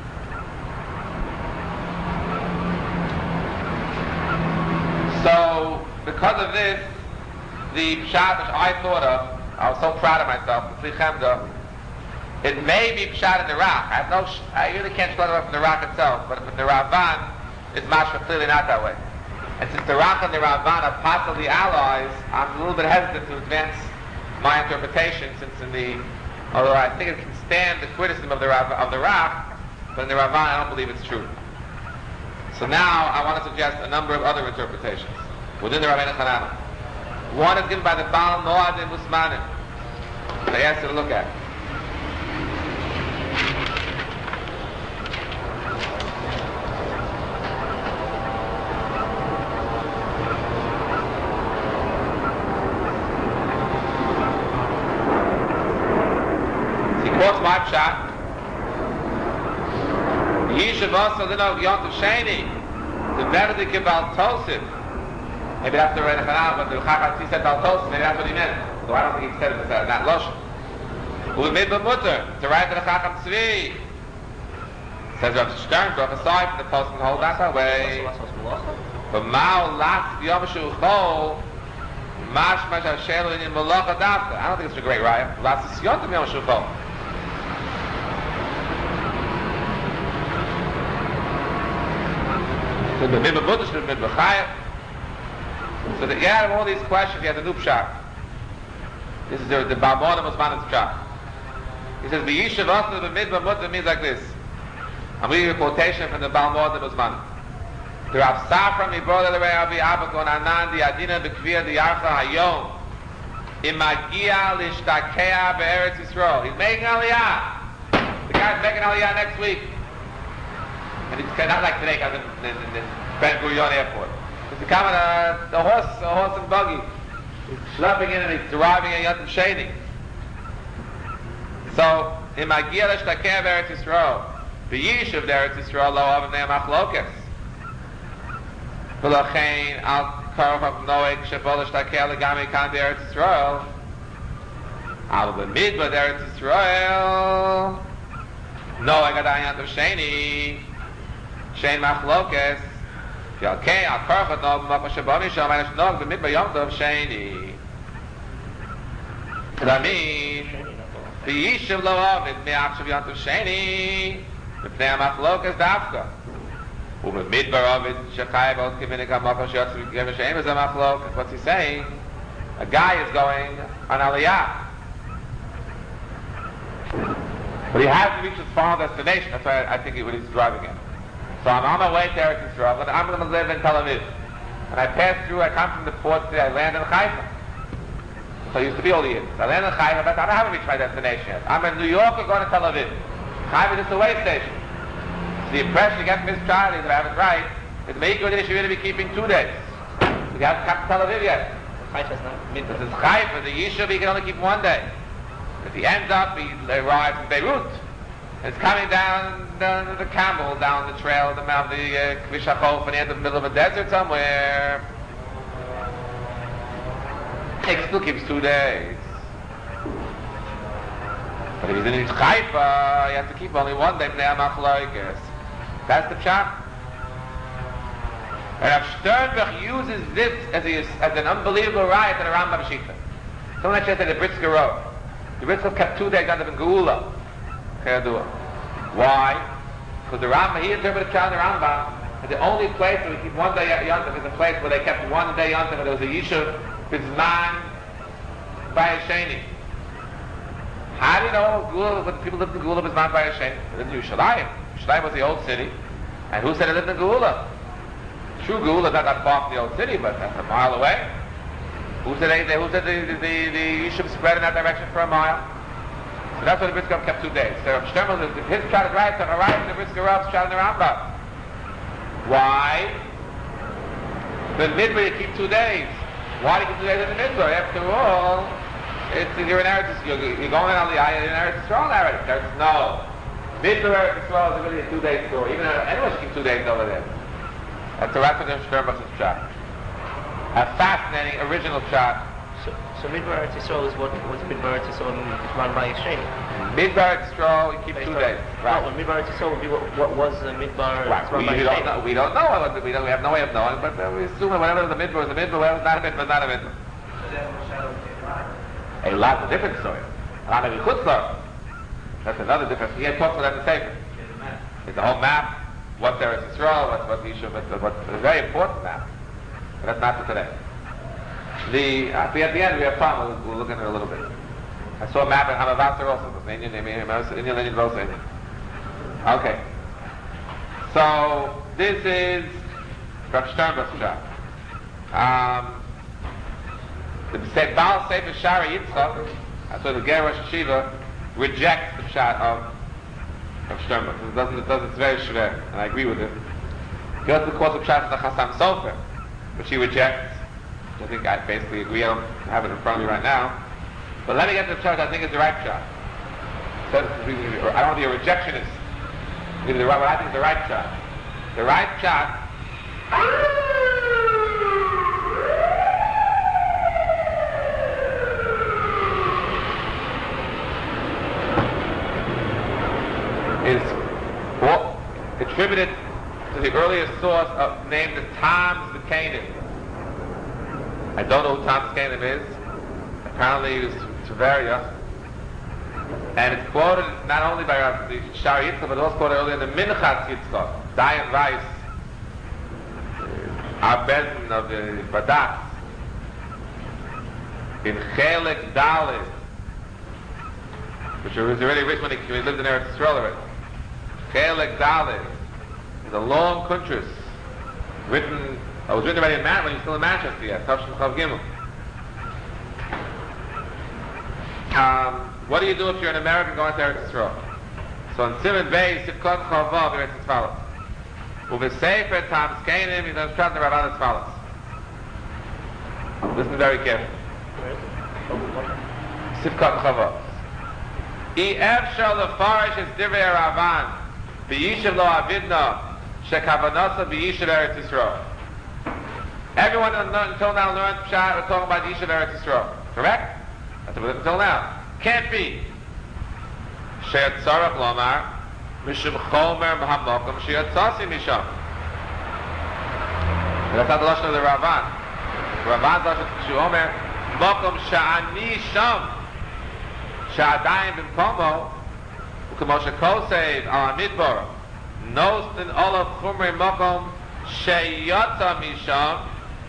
So, because of this, the pshat which I thought of, I was so proud of myself, the Kli Chemda, it may be pshat in the Rak. I have no, sh- I really can't spell it from the Rak itself, but from the Ramban, it's mashma clearly not that way. And since the Rak and the Ramban are possibly allies, I'm a little bit hesitant to advance my interpretation, since in the, although I think it can stand the criticism of the Rav, of the Rak, but in the Ramban I don't believe it's true. So now I want to suggest a number of other interpretations within the Rabbeinu Chananah. One is given by the Baal Moadim Usmanim. They asked you to look at. My pshat. Yishav also Lino Yontif Sheni. The Verdik Bal Tosif. Maybe that's the Rebbe Chananah, but the Chachatzi said Bal Tosif. Maybe that's what he meant. Though I don't think he said it in that lashon. Who made the mutter to write to the Chacham Tzvi. Says Rav Sternberg, aside from the post and hold that way. But Mao Lats Yom Shuchol. Mash Mash Hashelu in Malacha Dafka. I don't think it's a great raya. Lats Yontif Yom Shuchol. So the Mibba Buddha should have been B'chayah. So that, yeah, out of all these questions, he has a new pshat. This is the, the Balmorda Musman's pshat. He says, V'yishav Asa b'midbar mutter means like this. I'm reading a quotation from the Balmorda Musman. The Rav Safra miBroda the Rabbi Abakon Anan di Adina b'Kviyah di Archa Hayom Imagia l'ishtakea be'Eretz Yisrael. He's making Aliyah. The guy's making Aliyah next week. And it's not like today, because in, in, in Ben Gurion Airport. It's becoming a, a horse, a horse and buggy. He's schlepping in and he's driving a Yontif Sheni. So, Imagia l'ishtakea be'Eretz Yisrael. V'yishav be'Eretz Yisrael lo avnei machlokes. V'lochein al karov of Noeg shebol l'ishtakea l'gami kan be'Eretz Yisrael. Al b'midbar be'Eretz Yisrael. Noeg adayin Yontif Sheni. Shein machlokes. Okay, al karov of Noeg b'mokah sheboni shom and Noeg b'midbar Yontif Sheni. That means v'yishav lo avnei me'achshav Yontif Sheni. B'pnei ha'machlokas dafka. U'b'midbar ovid shechai b'ot k'minik ha'mokah she'yotzu v'gevah she'em is ha'machlokas. What's he saying? A guy is going on Aliyah. But he has to reach his final destination. That's why I think he, he's driving in. So I'm on my way to Eretz Yisrael, but I'm going to live in Tel Aviv. And I pass through, I come from the port today, I land in Haifa. So I used to be all the years. I land in Haifa, but I haven't reached my destination yet. I'm in New York or going to Tel Aviv. Haifa is the way station. So the impression you get from this child is, if I have it right, is maybe you should really be keeping two days. You haven't come to Tel Aviv yet. Haifa's not mid. This is Haifa, the Yishuv, he can only keep one day. If he ends up, he arrives in Beirut. It's coming down, down the camel, down the trail, the mount, the Kvish HaChof, and he ends up in the middle of a desert somewhere. It still keeps two days. But if he's in Haifa, he has to keep only one day. That's the pshat. And Rav Sternberg uses this as, a, as an unbelievable riot in a Rambam Shita. Someone actually said the Britzker Rov. The Britzker kept two days under the Geula. Why? Because the Rambam, he interpreted pshat in the Rambam, and the only place where we keep one day Yontif is a place where they kept one day Yontif, and there was a Yishuv, Bizman, by Sheni. How do you know Gula, when people lived in Gula, Bizman, by Sheni? They lived in Yerushalayim. Yerushalayim was the old city, and who said they lived in Gula? True Gula is not that far from the old city, but that's a mile away. Who said they, they, who said the, the, the, the Yishuv spread in that direction for a mile? So that's why the Britzker kept two days. So Shtermel, if his pshat is right, so right, the Britzker Rov's pshat in the Rambam. Why? The midbar you keep two days. Why do you keep two days in the midbar? After all, it's you're in Eretz, you're, you're going on the Aliyah, you're in Eretz Yisrael Eretz. There's no midbar Eretz Yisrael is really a two-day story. Even anyone should keep two days over there. That's the rest of the Shtermel's pshat. A fascinating original pshat. So, so Midbar Eretz Yisrael is what what's Midbar Eretz Yisrael run by Sheni. Midbar Eretz Yisrael, you keep Based two on, days. Right. No, Midbar Eretz Yisrael would be what, what was uh, Midbar Right. run We, by we don't Sheni. know. We don't know. What we, don't, we have no way of knowing, but uh, we assume that whatever the midbar is a midbar, whatever is not a midbar is not a midbar. A lot of different story. A lot of Chutzlar. That's another difference. He had talked about that in the Sefer. It's a whole map. What's Eretz Yisrael? What's what Yishuv? What's what? It's a very important map. But that's not for today. The uh, at the end we have time. We'll, we'll look at it a little bit. I saw a map in Hamavasar also. It was Indian, Indian, Indian, both Indian. Okay. So this is Rav Sternberg's pshat. Um, the Baal Sefer Shari Yitzchak, so the Ger Rosh Hashiva, rejects the pshat of Rav Sternberg. It doesn't. It doesn't. It's very shver, and I agree with it. He also calls the pshat of the Chassam Sofer, which he rejects. I think I basically agree. I don't have it in front of me right now. But let me get to the pshat I think is the right pshat. So, I don't want to be a rejectionist. Maybe the right, but I think it's the right pshat. The right pshat is well, attributed to the earliest source of named Tom's the Canaan. I don't know who Tom's Canaan is. Apparently he was Tveria. And it's quoted not only by uh, the Shari Yitzchak, but also quoted earlier in the Minchas Yitzchak. Dayan Weiss, our Bezin of the Badat, in Chelik Dalit, which was already written when he, when he lived in Eretz Yisrael already. Chelik Dalit is a long kuntras written. I was written already in Manchester when he was still in Manchester yet. Tavshin Chav Gimel. Um, what do you do if you're an American going to Eretz Yisrael? So in Simon Bay, Sivkot Chavav, Eretz Yisrael. Uve Sefer Tam Skeinim, he's going to start the Rabban Yisrael. Listen very carefully. Sivkot Chavav. I Efshar Lefarish is Divrei Ravan, B'yishav Lo Avidna, Shekavanasa B'yishav Eretz Yisrael. Everyone until now learned Pshat, we're talking about Yishav Eretz Yisrael. Correct? That's what we're until now. Can't be. She'at Tzarech Lomar, Mishum Chomer B'hamokum, She'at Tzasi Misham. That's not the Lashon of the Ravan. The Ravan's Lashon is She'omer, Mokum Sha'ani Sham, Sha'adayim B'mkomo, U'kemo She'kosev Al Midbar, Nostin Olav Chumrei Mokum, She'yata Misham.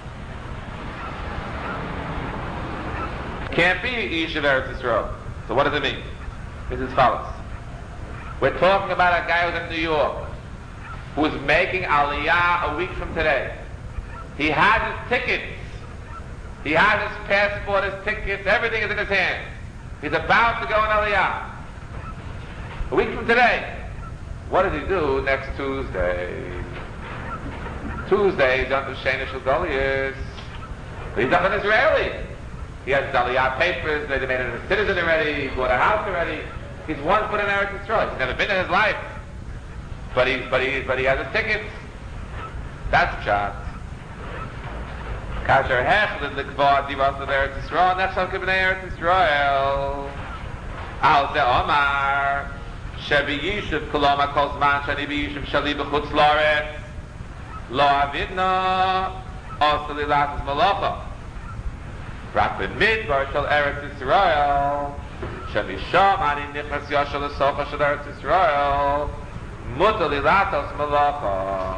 Can't be Yishav Eretz Yisrael. So what does it mean? It's as follows. We're talking about a guy who's in New York, who is making Aliyah a week from today. He has his tickets. He has his passport, his tickets, everything is in his hand. He's about to go in Aliyah. A week from today. What does he do next Tuesday? Tuesday, he's on the Shena Shulgolius. He's not an Israeli. He has his Aliyah papers, they made him a citizen already, he bought a house already. He's one foot in Eretz Yisrael. He's never been in his life. But he, but he, but he has his tickets. That's Pshat. Kasher Hechlid L'kvod Divas of Eretz Yisrael, Nechshal Kibnei Eretz Yisrael. Al Ze Omar, Shebi Yishuv Koloma Kol Zman Shani Bi Yishuv Shali B'chutz Loretz, Lo Avidna, Osa Lilatas Malacha. Rak B'midbar Shal Eretz Yisrael, Shemisham Ani Nichas Yashal L'socha Shal Eretz Yisrael, Muta Lilatas Malacha.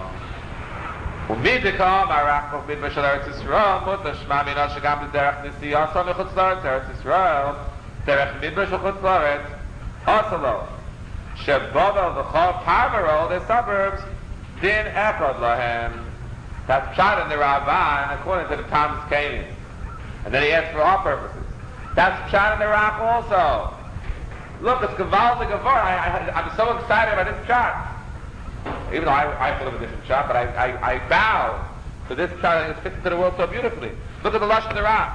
Umidikam Arakov Midbar Shal Eretz Yisrael, Muta Shma Mina Shagam L'derech Nisiyasa L'chutz Loretz Eretz Yisrael, Derech Midbar Shal Chutz Loretz, Osalo. Shebobel V'chol Parvaro, the suburbs, Din Echad Lahem. That's Pshat in the Ravan, according to the Thomas Canaan. And then he asked for our purposes. That's Pshat in the Rak also. Look, it's Gaval the Gavar. I, I, I'm so excited about this Pshat. Even though I, I thought of a different Pshat, but I, I, I bow to this Pshat. I think it fits into the world so beautifully. Look at the Lashon of the Rak.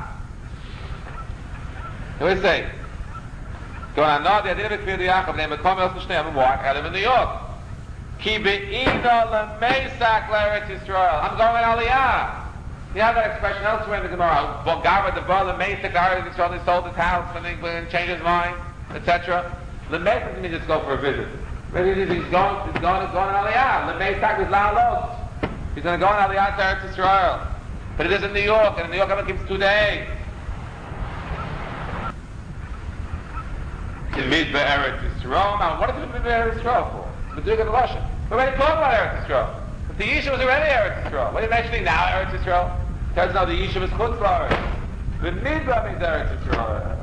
What do we say? Going on, no, the idea of it the Yaakov, name it Komel Shnei, why? I live in New York. Ki be'ina le'meisak l'Eretz Yisrael. I'm going in Aliyah. You have that expression elsewhere in the Gemara. Gavra the bar le'meisak l'Eretz Yisrael. He sold his house and he changed his mind, et cetera. Le'meisak means just go for a visit. Maybe he's going, he's going, he's going in Aliyah. Le'meisak is la'alot. He's going to go in Aliyah to Eretz Yisrael. But it is in New York, and in New York it keeps two days. In Midbar Eretz Yisrael. Now, what is it Midbar Eretz Yisrael for? The Duke of the Russian. We're already talking about Eretz Yisrael. But the Yishuv was already Eretz Yisrael. What are you mentioning now, Eretz Yisrael? Turns out the Yishuv is Chutz La'aretz. The Midbar means Eretz Yisrael.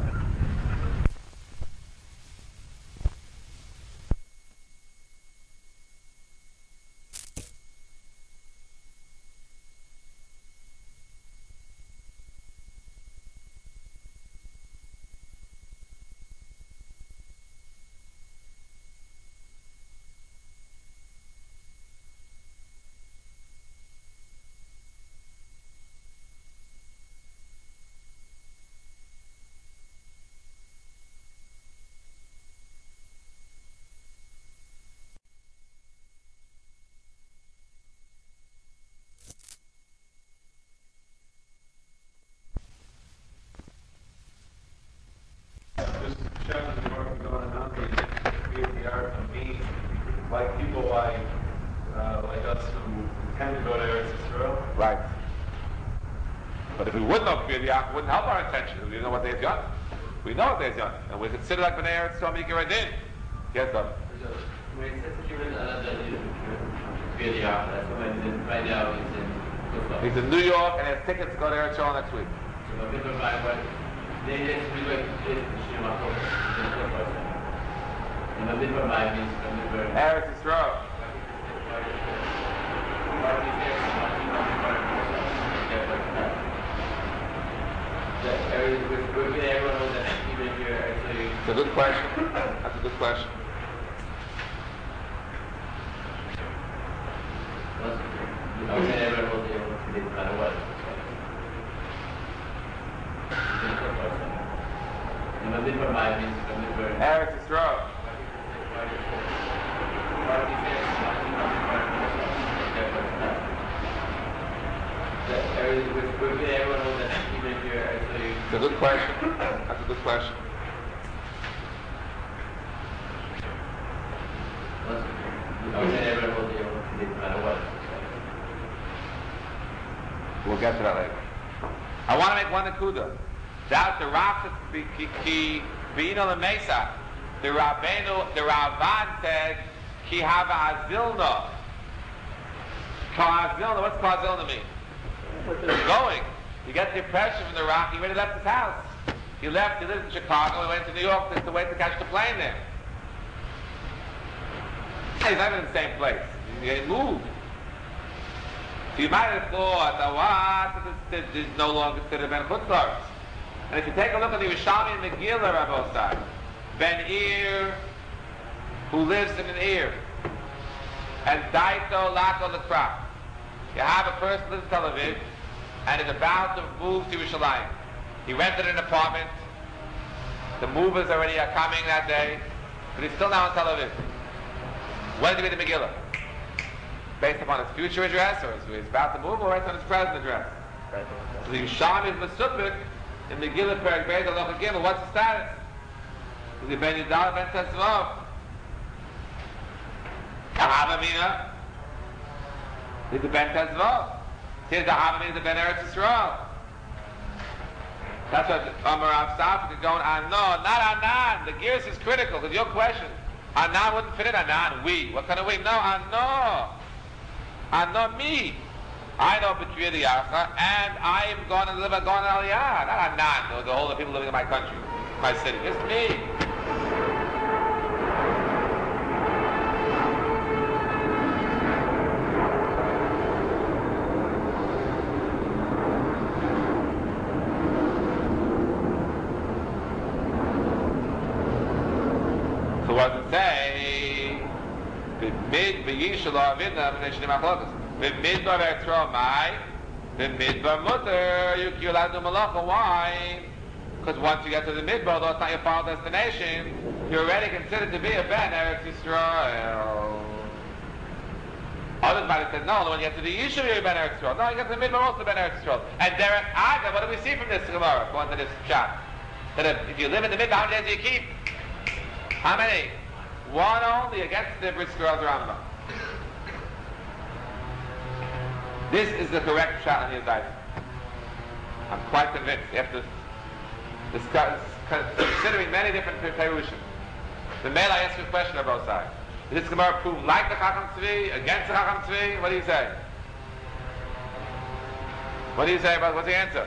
Like people like uh, like us who tend to go to Eretz Yisrael. Right. But if we would know Kriyat Yaakov, it wouldn't help our intention. We don't know what they've done. We know what they've done. And we consider like B'nai Eretz Yisrael Mikra Din. Yes, brother. When it says that you're in another Kriyat Yaakov, that's what I did right now. He's in He's in New York and has tickets to go to Eretz Yisrael next week. So the people buy what? They just we like to Shema Kodesh. And the midbar by means the midbar. Eretz Yisrael. It's a good question. That's a good question. I would say everyone will be able to do no matter what. And the midbar by means the midbar. Eretz Yisrael. It's a good question. That's a good question. I would say everyone will be able to do no matter what. We'll get to that later. I want to make one nakuda. That the Rav ki bino lemesa. The Rabbeinu, the Ravan said ki hava azilna. Ka azilna. What's ka azilna mean? Going. You get the impression from the Rav. He already left his house. He left. He lived in Chicago. He went to New York just to wait to catch the plane there. He's not even in the same place. He moved. So you might have thought that what this is no longer considered Ben Chutzlars. And if you take a look at the Yerushalmi and Megillah, Rabbi Osai, Ben Ir, who lives in an Ir, and Daito Lako Lekra. You have a person who lives in Tel Aviv and is about to move to Yerushalayim. He rented an apartment. The movers already are coming that day, but he's still now in Tel Aviv. When did he read the Megillah? Based upon his future address, or is he about to move, or based on his present address? Right. So the Yerushalmi is Mesupik in Megillah Perek Beis Halacha Gimel. What's the status? Is he Ben Yidal Ben Tetzvav? Ahavamina is the Ben Tetzvav. Here's the Ahavamina, the Ben Eretz Yisrael. That's what Amar Rav Safik is going on. No, not Anan. The gears is critical because your question. Anan wouldn't fit in. Anan, we. What kind of we? No, Anan. Anan, me. I know B'Tvir the Yarcha, and I am going to live a Gon Aliyah. Not Anan, the whole of the people living in my country, my city. Just me. So what does it say? B'mid b'yishalo avidna b'nei shnim achlokas. B'midbar v'etzro mai. B'midbar mutter. You're allowed to do malacha. Why? Because once you get to the midbar, though it's not your final destination, you're already considered to be a Ben Eretz Yisrael. Others might have said, no, when you get to the Yishuv, you're a Ben Eretz Yisrael. No, you get to the midbar, also Ben Eretz Yisrael. And Derek Aga, what do we see from this Gemara, according to this shot? That if, if you live in the midbar, how many days do you keep? How many? One only against the Brisker of the Rambam. This is the correct shot on the Yadayim. I'm quite convinced after discuss, considering many different Perushim. The mail I ask you a question on both sides. Is this Gemara prove like the Chacham Tzvi, against the Chacham Tzvi? What do you say? What do you say about, what's the answer?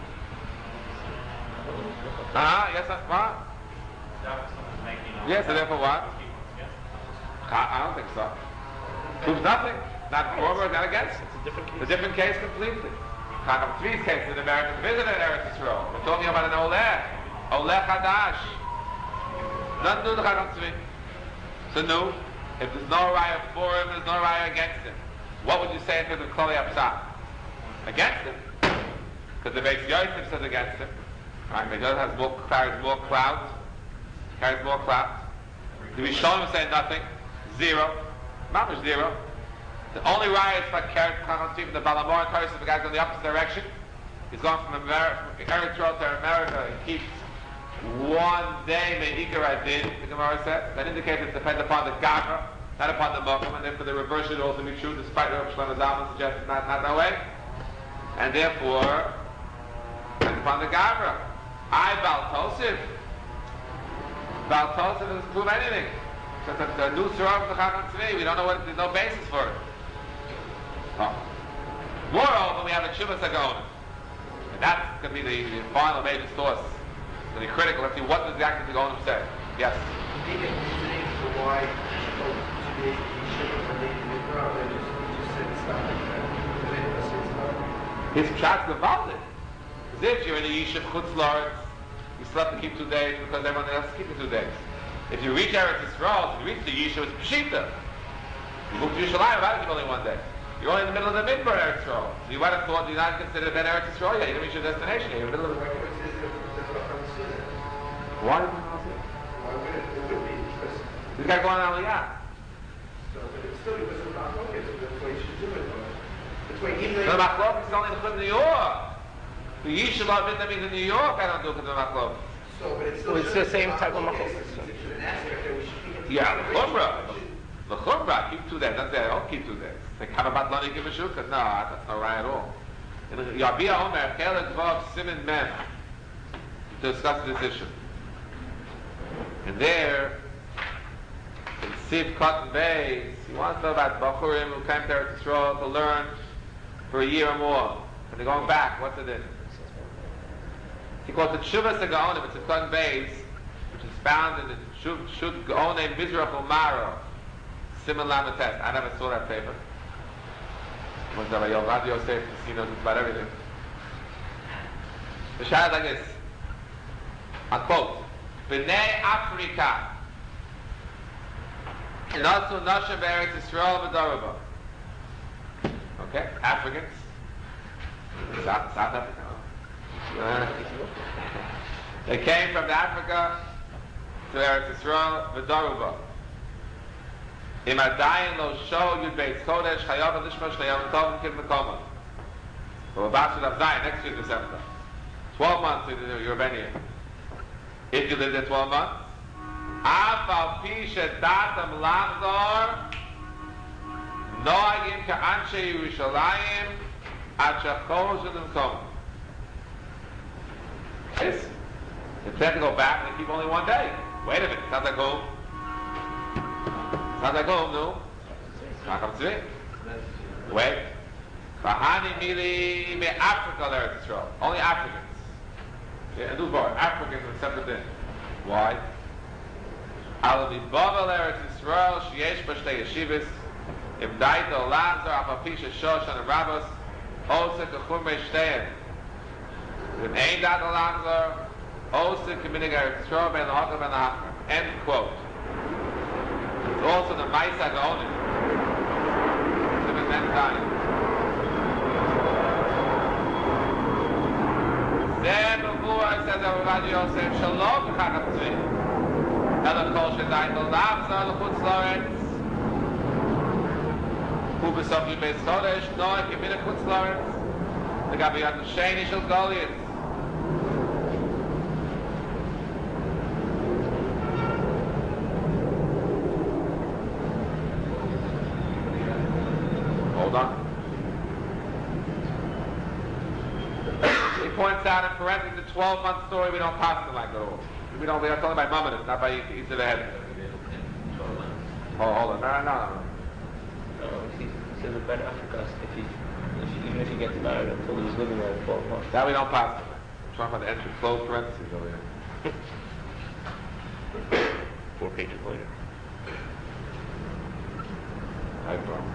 Uh-huh, yes, uh, what? Yes, so therefore what? I, I don't think so. Proves nothing. Not forward, not against. It's a different case. It's a different case completely. Chacham Tzvi's case is an American visitor in Eretz Yisrael. We're talking about an Oleh. Oleh Chadash. Nothing to do with Chacham Tzvi. So no, if there's no raya for him, there's no raya against him. What would you say in terms of Klali Apsah? Against him. Because the Beis Yosef says against him. Right? Beis Yosef has more, carries more clout. Carries more clout. Do we show him say nothing? Zero. Mamash zero. The only raya is like carrot Chacham Tzvi from the Balamor and Torah, the guy's going the opposite direction. He's going from America, from Eritrea to America. He keeps one day Me'ikar Adin, the Gemara says. That indicates it depends upon the Gavra, not upon the Mokum, and therefore the reverse should also be true, despite what Shlomo Zalman suggests it's not, not that way. And therefore, it depends upon the Gavra. I Baal Tosif. Baal Tosif doesn't prove anything. So it's a new surah of the Chacham Tzvi. We don't know what, there's no basis for it. Oh. Moreover, we have a Chuvas Agona. And that's going to be the, the final major source To be critical, let's see what does the actual Gaonim say. Yes? Maybe a reasoning for why oh, two days he should have when they did it wrong. They just, he just said it's not like that. His pshat's the valid. As if you're in a yeshiv chutz la'aretz, you still have to keep two days because everyone else is keeping two days. If you reach Eretz Yisrael, if you reach the yeshiv, it's pshita. You move to Yerushalayim, why keep only one day? You're only in the middle of the midbar Eretz Yisrael. So you might have thought you're not considered Ben Eretz Yisrael yet. You didn't reach your destination yet. You're in the middle of the Why? Why would it? It would be because. This guy going on Aliyah. So, but it's still because it's not okay. So that's why you should do it. That's why even The though. Machlok is only in the New York. The Yeshiva of Vietnam means in New York. I don't do it because of the Machlok. So, but it's still. Well, it's the same type of okay, machlokas. so it's an aspect that we should keep. Yeah, the Chumrah. The Chumrah, keep two days. That's it. Don't keep two days. They come about Lani give a shukah. No, that's not right at all. In Yabia Omer, Chelet Vav Simin Mem, to discuss this issue. And there, in Siv Cotton Bay, he wants to know about Bachurim who came to Eretz Yisrael to learn for a year or more. And they're going back. What's it in? He calls it Shuvas HaGaonim. It's in Cotton Bays, which is found in the Shuv Shuv Gaonim Mizrach Umaro. Simon Lamates. I never saw that paper. What's that by Yovad Yosef? He knows about everything. The shah is like this. I quote, B'nei Afrika Nasu Nashem Be'eretz Yisrael V'Daraba. Okay, Africans. South, South Africa. Uh, they came from Africa to Eretz Yisrael V'Daraba. Im Adayin Lo Sho Yud Beis Kodesh Chayav Lishma Shnayam Tovim Kid Mekoma. We're about to have Zion next year December. Twelve months in the Yerbenia. If you live there twelve months, Af Al Pi Shedatam Lachzor Noagim Ka'anshe Yerushalayim Ad Shachol Shalom Kom. Yes. If they have to go back, they keep only one day. Wait a minute, sounds like home. Sounds like home, no? Not come to it. Wait. Kahani Mili Me Africa Eretz Yisrael. Only Africans. Yeah, and those are Africans accepted in. Why? Al Mibavel Eretz Yisrael Sheyesh B'Shtei Yeshivas Im Daito Lazar Apapisha Shosh and Rabbos Osek Achumei Shtein Im Ein Daito Lazar Osek Keminig Eretz Yisrael Ben Lahakam Ben Lahakam. End quote. It's also the Maisa Gaonim. Seven men dying. There before says everybody Yosef Shalom Chagam Tzvi. Ela Kol Shedai Tol Davzar L'chutz La'aretz. Hu B'Sof Yud Beis Chodesh Noah K'min L'chutz La'aretz. The Gabi Yad L'Sheni Shel Goliath. Hold on. He points out in parentheses the twelve-month story. We don't pass it like that all. We don't. We are talking by moment, not by each of the head. Oh, hold on. No, no, no. No, he said the better Africa if he, if he, even if he gets married until he's living there for twelve months. That we don't pass it. I'm talking about the entry closed parentheses over here. Four pages later. I problem.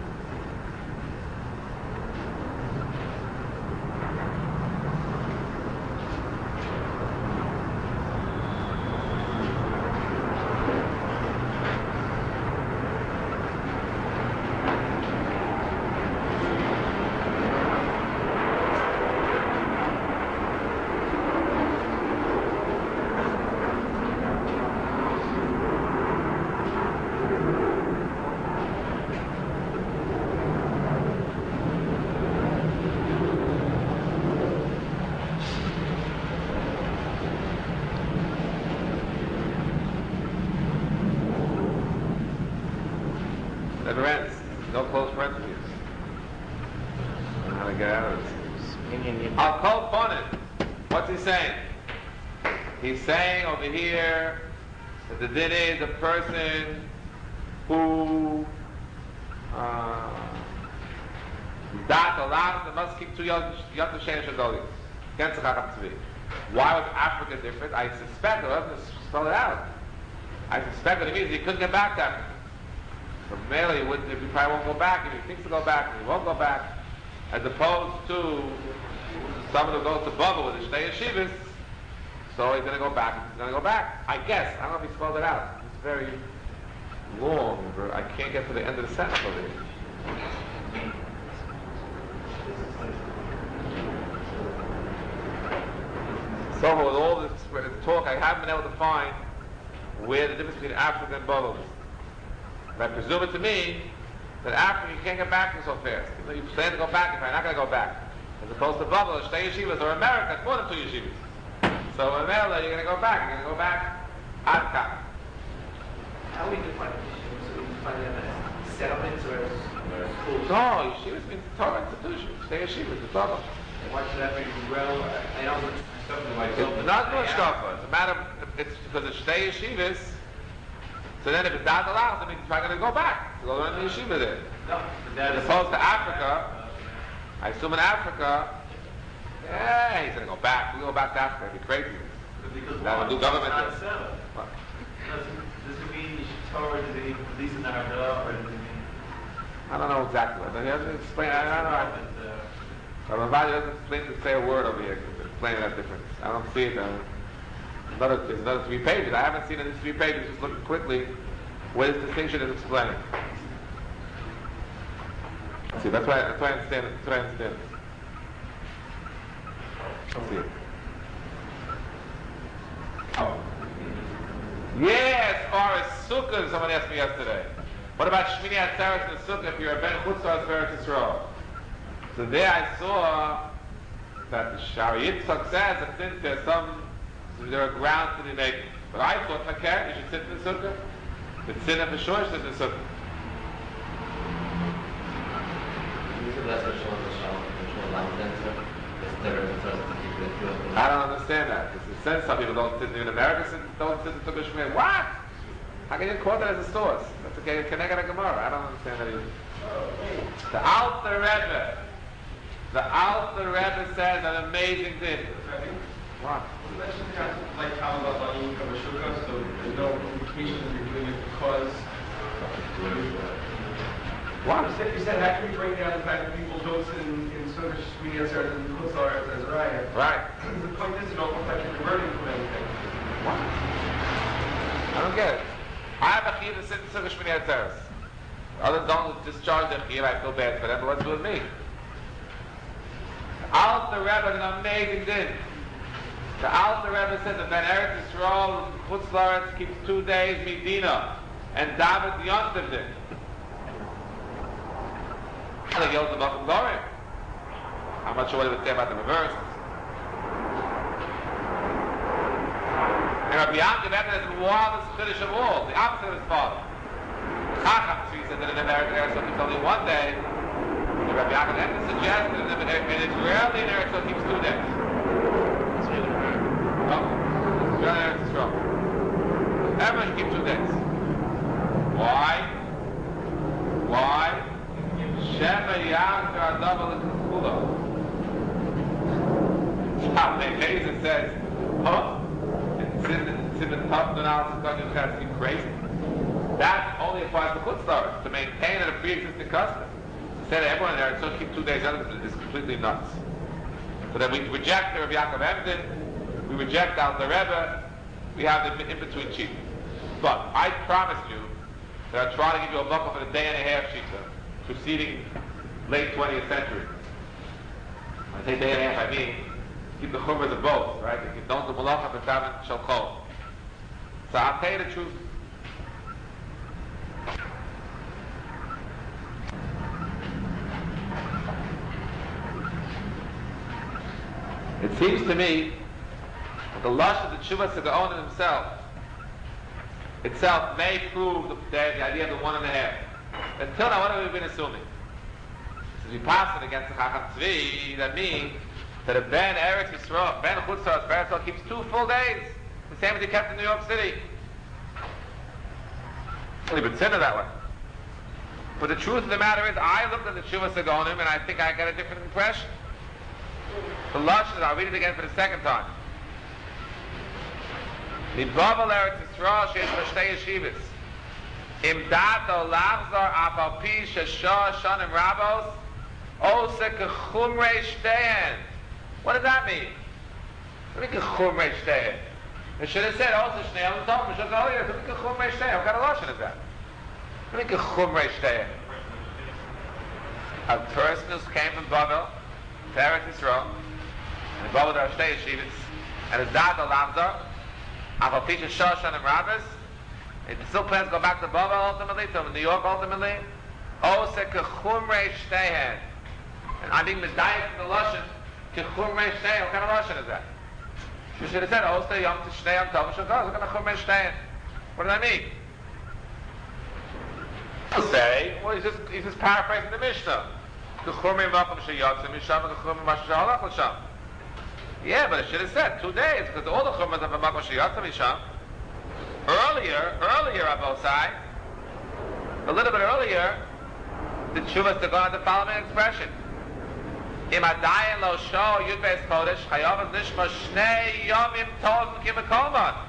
Never ends. No close parentheses. I don't know how to get out of this. I'll call Bonin. What's he saying? He's saying over here that the din is a person who that allows the must keep two Yad Shem Shadolis. Against the Chacham Tzvi. Why was Africa different? I suspect, I wasn't spell it out. I suspect that it means he couldn't get back to Africa. So mainly, he, wouldn't, he probably won't go back. If he thinks to go back, he won't go back. As opposed to someone who goes to Baba with his Shnei Yeshivas, so he's going to go back. He's going to go back. I guess. I don't know if he spelled it out. It's very long. I can't get to the end of the sentence over here. So with all this, with this talk, I haven't been able to find where the difference between Africa and Baba is. And I presume it to mean that Africa you can't get back to so fast. You know, you plan to go back, you're not going to go back. As opposed to Baba, Shnei Yeshivas, or America, it's more than two yeshivas. So in America, you're going to go back. You're going to go back. Adka. How we define yeshivas? So we define them as settlements or as schools? No, yeshivas means Torah institutions. Shnei Yeshivas, the Baba. Why should that be well? I know something like It's not no shkafa. It's a matter of, it's because it's Shnei Yeshivas. So then if it's not allowed, that means he's probably going to go back. To go learn the yeshiva there. No, that As is opposed to Africa, I assume in Africa, yeah, he's going to go back. We go back to Africa. It'd be crazy. Because Now the new government it's is. not settled. What? Does it, does it mean you should Torah, does it mean police in the Haggadah, or does it mean... I don't know exactly. He doesn't explain. I don't know. But, uh, But Ravadi doesn't explain to say a word over here, explaining that difference. I don't see it. Uh, another, there's another three pages. I haven't seen it in these three pages. Just looking quickly where this distinction is explained. See, that's why. That's why I understand it. That's why I understand it. Let's see. Oh. Yes, or a sukkah. Someone asked me yesterday. What about Shmini Atzeres and sukkah if you're a ben chutzar for Eretz Yisrael? So there I saw that the Shari Yitzchak says that since there's some, there are grounds to be naked. But I thought, okay, you should sit in the sukkah. The sin of the shore should sit in the sukkah. I don't understand that. Because it says some people don't sit in America, don't sit in the sukkah Shmini. What? How can you quote that as a source? That's okay. Keneged Gemara. I don't understand that either. The Alter Rebbe. The Alter Rebbe says an amazing thing. What? you mentioned that, like how about La'im Kavashuka, so there's no implication that you're doing it because... What? You said, you said how can we break down the fact that people don't sit in, in Sukkah, Shmini Atzeres, and Chutzar as Raya? Right. The point is, you don't look like you're converting from anything. What? I don't get it. I have a chiyuv to sit in Sukkah Shmini Atzeres. Others don't discharge their chiyuv. I feel bad for them, but let's do it with me. Alter Rebbe is an amazing thing. The Alter Rebbe says that Ben Eretz Yisrael Chutz La'aretz keeps two days Medina and David Yontiv din. I think Yontiv Bakum Dorim. I'm not sure what he would say about the reverse. And Rabbi Yankov Ebner is the wildest chiddush of all, the opposite of his father. Chacham Tzvi said that in Eretz Yisrael keeps only one day. The Rabbi Yaakov Ebner suggested that and it's rarely in Eretz Yisrael keeps two days. It's really hard. No, it's rarely in Eretz Yisrael. Everyone keeps two days. Why? Why? Shema Yaakov Adava L'Kula. Shabbat Bezer says, huh? It's in the top analysis of the you crazy. That only applies to Chutz La'aretz, to maintain a pre-existing custom. Say that everyone there and so keep two days out is completely nuts. So then we reject the Rabbi Yaakov Emden, we reject Alter Rebbe, we have the in-between cheat. But I promise you that I'm trying to give you a buckle for the day and a half shita, preceding late twentieth century. When I say day and a half, I mean keep the chumras of both, right? If you don't do malacha b'tavan shel chol. So I'll tell you the truth. It seems to me that the lush of the Teshuvah Gaon himself itself may prove the, the, the idea of the one and a half. Until now, what have we been assuming? Since we passed it against the Chacham Tzvi, that means that a Ben Eretz Yisrael, Ben Chutzar Eretz Yisrael keeps two full days, the same as he kept in New York City. We've been sinning that way. But the truth of the matter is, I looked at the Teshuvah Gaonim and I think I got a different impression. The lush, I'll read it again for the second time. The Bavel Eretz Yisrael sheyesh ba shtei yeshivas. Im dato lachzor afal pi sheshah shanim rabos ose kechumrei shteihen. What does that mean? What do you mean kechumrei shteihen? It should have said also shnei yom tov. It should have said, oh yeah, what do you mean kechumrei shteihen? What kind of lashon is that? What do you mean kechumrei shteihen? A person who came from Bavel to Eretz Yisrael, and Bavel there are shtei yeshivas, and his dato lachzor afal pi sheshah shanim rabos. It still plans to go back to Bavel ultimately, to New York ultimately. Ose kechumrei shteihen. And I think the diet from the Lashon, kechumrei shteihen. What kind of Lashon is that? You should have said, Ose yom tishnei yom tov shagaz. What kind of chumrei shteihen? What does that mean? I'll say, well, he's just, he's just paraphrasing the Mishnah. Kechumrei v'acham sheyotzim misham and kechumrei mashu shehalach l'sham. Yeah, but it should have said two days, because all the chumras are v'acham sheyotzim misham. Earlier, earlier on both sides, a little bit earlier, the Tshuvas to go on the following expression. Im adayin lo sho yud beis kodesh chayav nishma shnei yomim tov kimakoman.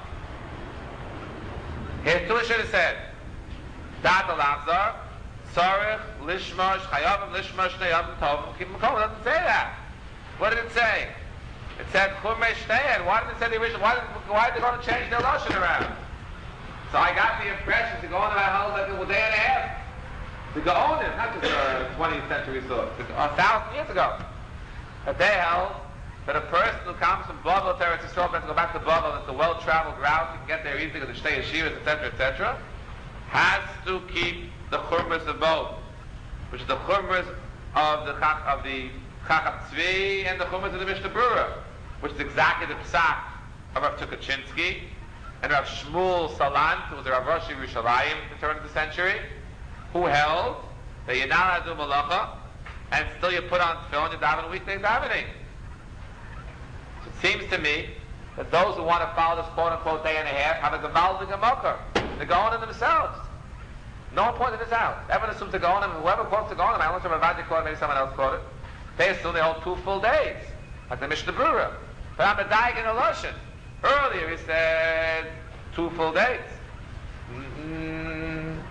Here's two it should have said. Dat al-achzar, tzarech lishma chayav lishma shnei yomim tov kimakoman. It doesn't say that. What did it say? It said chumrei shteihen. Why did it say the original? Why did, why did they going to change their lashon around? So I got the impression to go on about how like a day and a half. The Gaonim, not just a twentieth century source, a thousand years ago, that they held that a person who comes from Bavel to Eretz Yisrael has to go back to Bavel. It's a well-traveled route. You can get there easily because the Shtei Yeshivas, et cetera, et cetera. Has to keep the chumras of both, which is the chumras of the of the Chacham Tzvi and the chumras of the Mishnah Berurah, which is exactly the psak of Rav Tukachinsky and Rav Shmuel Salant, who was the Rav Roshi Yerushalayim at the turn of the century, who held that you're not allowed to do malacha, and still you put on tefillin and daven weekday davening. So it seems to me that those who want to follow this quote-unquote day and a half have a gemaldig makar. They're going in themselves. No one pointed this out. Everyone assumes they're going, and whoever quotes the going, I don't know if Ravadi quoted, maybe someone else quoted. They assume they hold two full days, like the Mishnah Berurah. But I'm a daig in a lashon. Earlier he said two full days. Mm-hmm.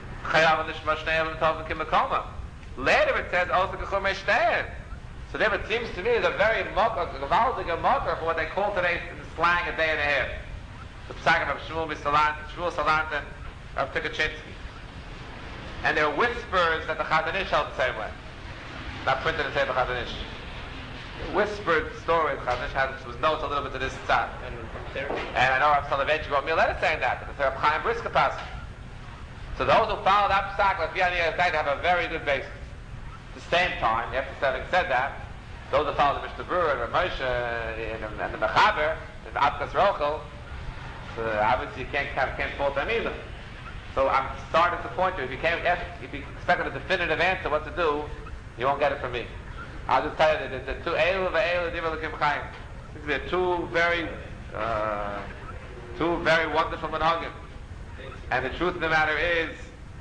Later it says also kechumrei shteihen. So there it seems to me there's a very mocker, gewaldige mocker for what they call today in slang a day and a half. The psak of Shmuel Salant, Shmuel Salant and Rav Tukachinsky. And there are whispers that the Chazon Ish held the same way. Not printed in the Chazon Ish. Whispered stories Chazon Ish had, was notes a little bit to this tzad. And, and I know Rav Soloveitchik wrote me a letter saying that, because Rav Chaim Brisker passed. So those who follow that psak, like the idea they have a very good basis. At the same time, after having said that, those who follow the Mishnah Berurah and Moshe and, and, and the Mechaber and the Atkas Rochel, so obviously you can't can't fault them either. So I'm sorry to disappoint you. If you can't, if you expect a definitive answer what to do, you won't get it from me. I'll just tell you that the two Eilu v'Eilu Divrei Elokim Chaim. These are two very, uh, two very wonderful minhagim. And the truth of the matter is,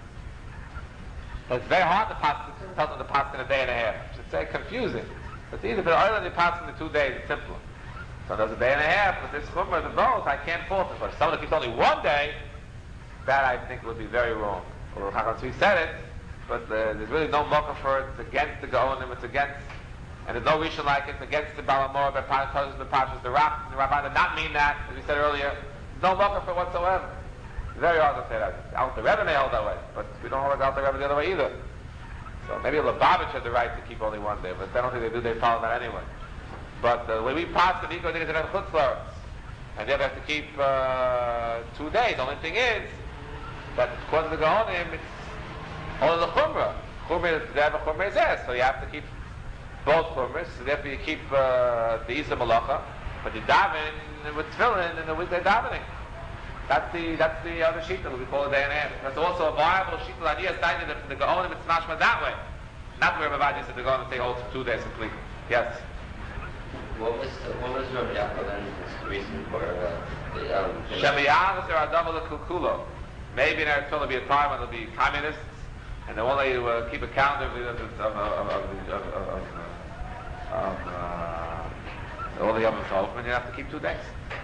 it's very hard to pass tell them to pass in a day and a half. It's very confusing. It's easy for the oil to pass in the two days. It's simpler. So there's a day and a half, but this chumrah, the both, I can't fault it. But if someone keeps only one day, that I think would be very wrong. Or Chacham said it, but uh, there's really no mocha for it. It's against the Gaonim. It's against, and there's no reason like it. It's against the Balamor, the Pashas, the Pashas, the Rab, the Rabbi did not mean that, as we said earlier. There's no mocha for it whatsoever. It's very hard to say that. Alter Rebbe may hold that way, but we don't hold Alter Rebbe the other way either. So maybe Lubavitch had the right to keep only one day, but I don't think they do. They follow that anyway. But uh, the way we pass the Nico thing is in Chutzlaritz, and they have to keep uh, two days. The only thing is that according to the Gaonim, it's only the Chumrah. Chumrah is there, but Chumrah is there, so you have to keep both Chumras. So therefore you keep uh, the Isa Malacha, but you daven with tefillin in the weekday davening. That's the that's the other shita that we call a day and a half. That's also a viable shita idea cited that the Gaonim it's mashma that way. Not where Rabbi said the Gaonim say holds for two days completely. Yes. What was uh, what was Rabbi Yachanan's reason for uh, the um? Shemiyavas are adamah l'kulkulo. Maybe in Eretz Yisrael there'll be a time when there'll be communists, and they won't let you uh, keep a count of of of of of, of, of, of uh, all the others open, and you have to keep two days.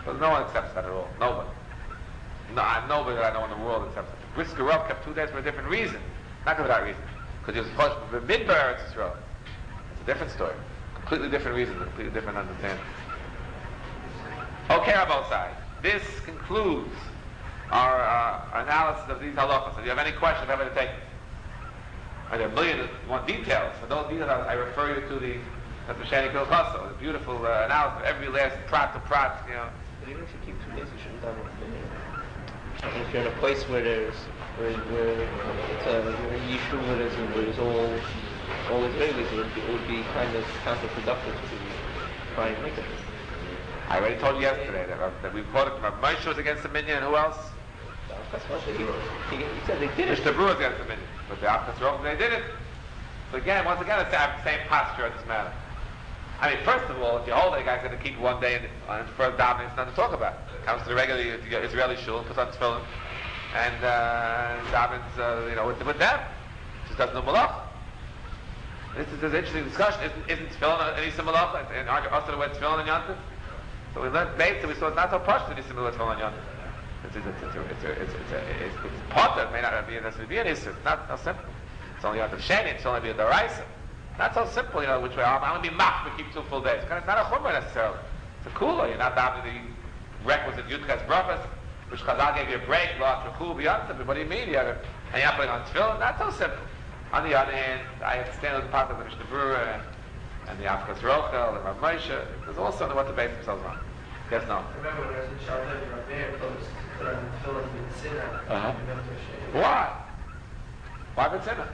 But no one accepts that at all. Nobody. No, I, nobody that I know in the world accepts it. Brisker Rav kept two days for a different reason. Not for that reason. Because he was supposed to be Midbar Eretz Yisrael. It's a different story. Completely different reason, completely different understanding. Okay, on both sides. This concludes our uh, analysis of these halachas. If you have any questions, I'm going to take it. There are a million more details. For those details, I refer you to the Mister Shani Kilchaso, the beautiful uh, analysis of every last prat to prat, you know. But even if you keep two days, you shouldn't have it. If you're in a place where there's where, where it's a, a yeshuva there's, where there's all all Israelis, it would be, it would be kind of counterproductive to try and make it. I already told you yesterday that, uh, that we quoted from Moshe was against the minyan, and who else? He, he, he said they did it. Mister Brewer was against the minyan, but the Achas Rov, they did it. So again, once again, it's the same posture on this matter. I mean, first of all, if you hold it, the guy's going to keep one day and on first davening, it's nothing to talk about. Comes to the regular Israeli shul, puts on tefillin, and uh, davens, uh, you know, with, with them. Just doesn't know malach. This is an interesting discussion. Isn't, isn't tefillin any similar malach? And aren't you also the way tefillin and yontif? So we learned later, we saw it's not so posh to be similar to tefillin and yontif. It's it's it's it's it's it's it's it's part of it may not be necessarily be an issue. It's not so simple. It's only yontif sheni. It's only be a deraisa. Not so simple, you know, which way I'm, I'm going to be mach, we keep two full days. It's not a chumrah necessarily. It's a cooler. You're not down to the requisite yudkas brachas, which Chazal gave you a break, lo atrachu b'yantim. What do you mean? You have a, and you're not putting on tefillin? Not so simple. On the other hand, I understand the part of the Mishnah Berurah and, and the Afkas Rochel and Rav Moshe. There's also what to base themselves on. Yes, no? Remember when I was in Charlotte, Rav Meir told us to put on the tefillin with sinner. Uh-huh. Why? Why b'tzina?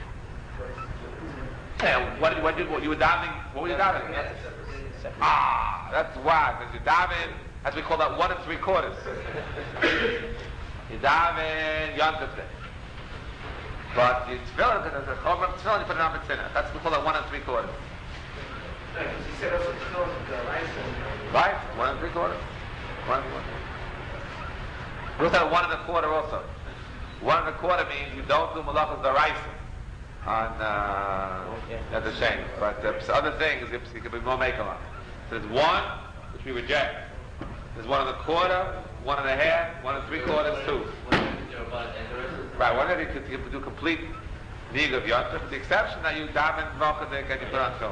Yeah, what did you, what did you, what you were davening, what were you davening? Ah, that's why, because you daven, as we call that, one and three quarters. You daven yontif day. But you tefillin, because there's a chorban tefillin, you put it on b'tzina. That's we call that one and three quarters. Because he said also tefillin with the rice and... Right, one and three quarters. One and three quarters. We also have one and a quarter also. One and a quarter means you don't do malachas deraisa on uh, okay. That's a shame. But uh, other things, it could be more makeover. So there's one, which we reject. There's one and a quarter, one and a half, one and three quarters, two. Right, one of you could you could do complete need of yontif, with the exception that you daven v'ochadik and you put on film.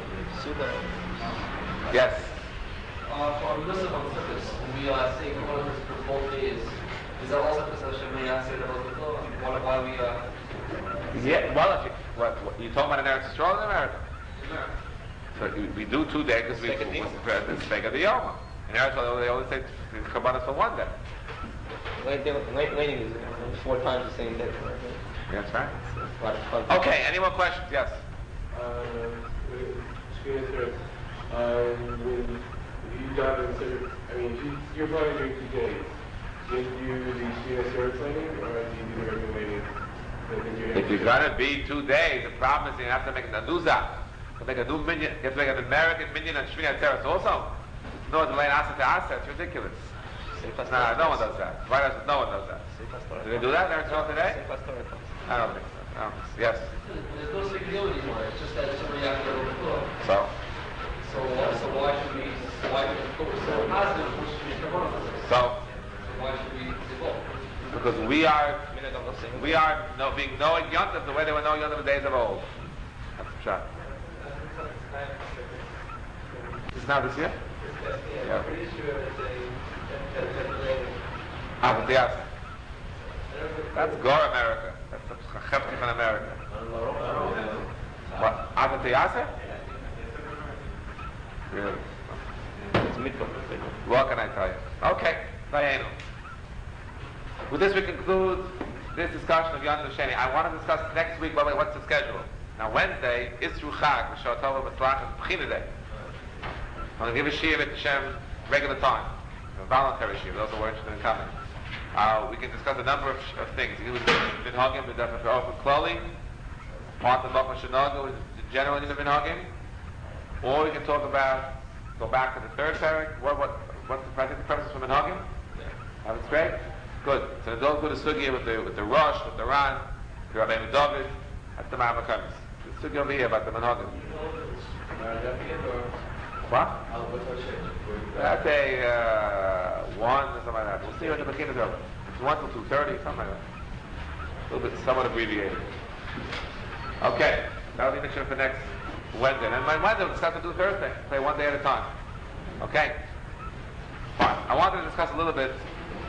Yes. Uh, for our list of sukkahs, when we uh, say quarters for both days, is that also because Hashem may not say that why, why we uh Yeah, well, if you, what, what, you talking about in Eretz Yisrael or in America? So we, we do two days because we the spek of the Yom. In Eretz Yisrael, they always say the Kabbalah for one day. Waiting is four times the same day. That's right. A lot of fun. Okay, any more questions? Yes. Um, um, when you got into, I mean, you, you're probably doing two days. Do you do the Shmiras Yoreh training, or do you do the regulated? If you're gonna be two days, the problem is you have to make a nuzah. To make a new minyan, you have to make an American minyan on Shmini Atzeres also. No, the lane asa to asa, it's ridiculous. Nah, no one does that. Why does no one does that? Do they do that in Eretz Yisrael today? I don't think so. I don't think so. Yes. There's no big deal anymore. It's just that somebody has to go to the So? So, uh, so why should we, why should we focus so positive, which should be one of them? So? So why should we default? Because we are, we are no, being knowing Yontif the way they were knowing Yontif in the days of old. That's the shot. Is this now this year? Yeah. I'm pretty sure that they... Avotiyasa. That's Gore America. That's the Chefki from America. What? Avotiyasa? Really? What can I tell you? Okay. Vayenu. With this we conclude this discussion of Yontif Sheni. I want to discuss next week, by the way, what's the schedule. Now Wednesday, Isru Chag, B'Shah Tova B'Tzlach, is B'china Day. I'm going to give a shiur at Hashem regular time, a voluntary shiur, those who are interested in coming. Uh, we can discuss a number of, of things. You can do Minhagim, B'Dafah Ofen Kloli, part of Lachon Shanaga, which is the general in the Minhagim, or we can talk about, go back to the third parak. What, what, what's the practical purpose for Minhagim? Have it straight? Good. So don't go to Sugya with the with the Rosh, with the Ran, the Rabbi David. That's the Ma'amakamis. The Sugya over here about the Minhagim. What? That's a uh, one or something like that. We'll see when the beginning is over. It's one till two thirty, something like that. A little bit, somewhat abbreviated. Okay, that'll be mission for next Wednesday. And my Wednesday we'll discuss it do Thursday. Play one day at a time. Okay? Fine. I wanted to discuss a little bit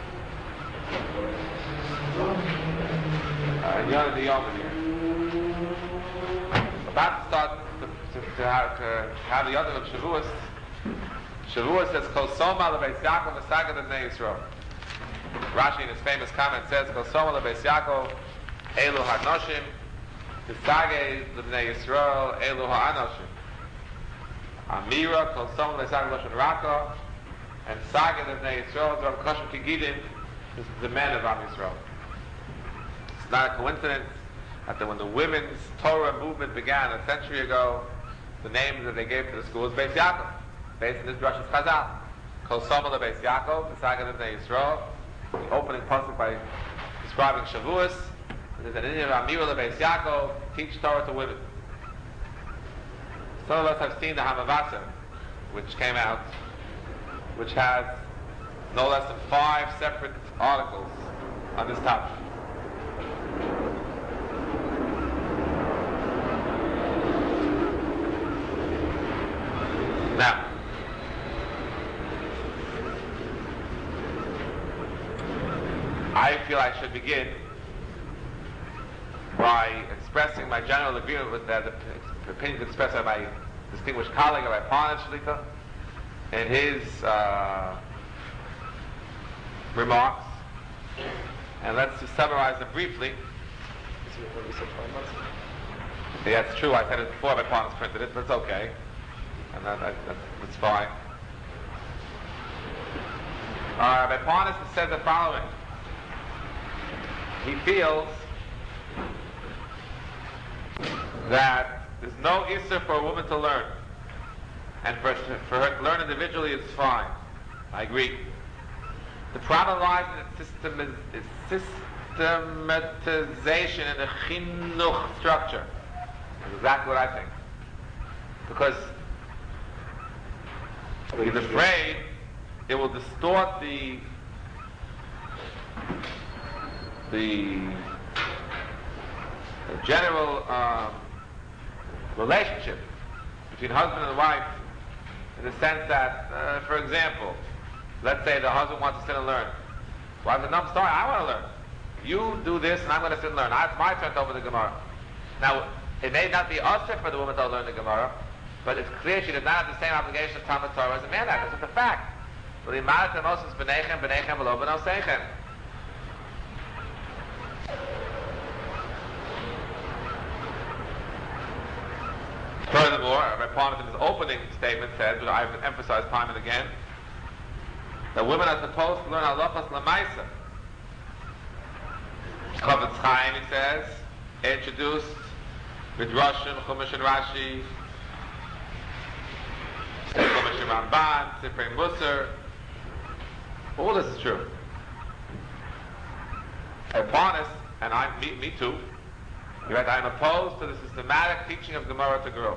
uh, Yom Yom here. About to start to, to, to, have, to have the other of Shavuos. Shavuos says, Kol Soma lebeis Yaakov v'sagad b'nei Yisrael. Rashi in his famous comment says, Kol Soma lebeis Yaakov elu ha'noshim v'sagad b'nei Yisrael elu ha'anoshim. Amira, Kol Soma lebeis Yaakov Lashon Raka, and Sagad b'nei Yisrael, Rav Kosher Kigidin, this is the men of Am Yisrael. It's not a coincidence that when the women's Torah movement began a century ago, the name that they gave to the school is Beis Yaakov, based on this Drash's Chazal. Kol Soma lebeis Yaakov, the Sagad b'nei Yisrael. The opening pasuk by describing Shavuos. There's an Indian Amira lebeis Yaakov, teach Torah to women. Some of us have seen the Hamavasa, which came out, which has no less than five separate articles on this topic. Now, I feel I should begin by expressing my general agreement with the, the opinions expressed by my distinguished colleague, Rabbi Parnas Shlita, in his uh, remarks. And let's just summarize them briefly. Yeah, it's true. I said it before, but Parnas printed it, but it's okay. And that, that, that, that's fine. Uh, Rabbi Parnas says the following. He feels that there's no issur for a woman to learn. And for, for her to learn individually is fine. I agree. The problem lies in the system, systematization in the chinuch structure. That's exactly what I think. Because he's afraid it will distort the the, the general um, relationship between husband and wife, in the sense that, uh, for example, let's say the husband wants to sit and learn. Wife says, no, I'm sorry, I want to learn. You do this and I'm going to sit and learn. Now, it's my turn to open the Gemara. Now, it may not be usher for the woman to learn the Gemara, but it's clear she does not have the same obligation of Talmud Torah as a man has. That's just a fact. But the Imad to Moses b'neichem b'neichem v'lo b'no seichem. Furthermore, Rabbi Parnas in his opening statement says, which I've emphasized time and again, that women are supposed to learn halachas l'maisa. Chavetz Chaim, he says, introduced Midrashim, Chumash and Rashi, Chumash and Ramban, Sifrei Musar. All this is true. Rabbi Parnas, and I, me, me too, he writes, I am opposed to the systematic teaching of Gemara to girls.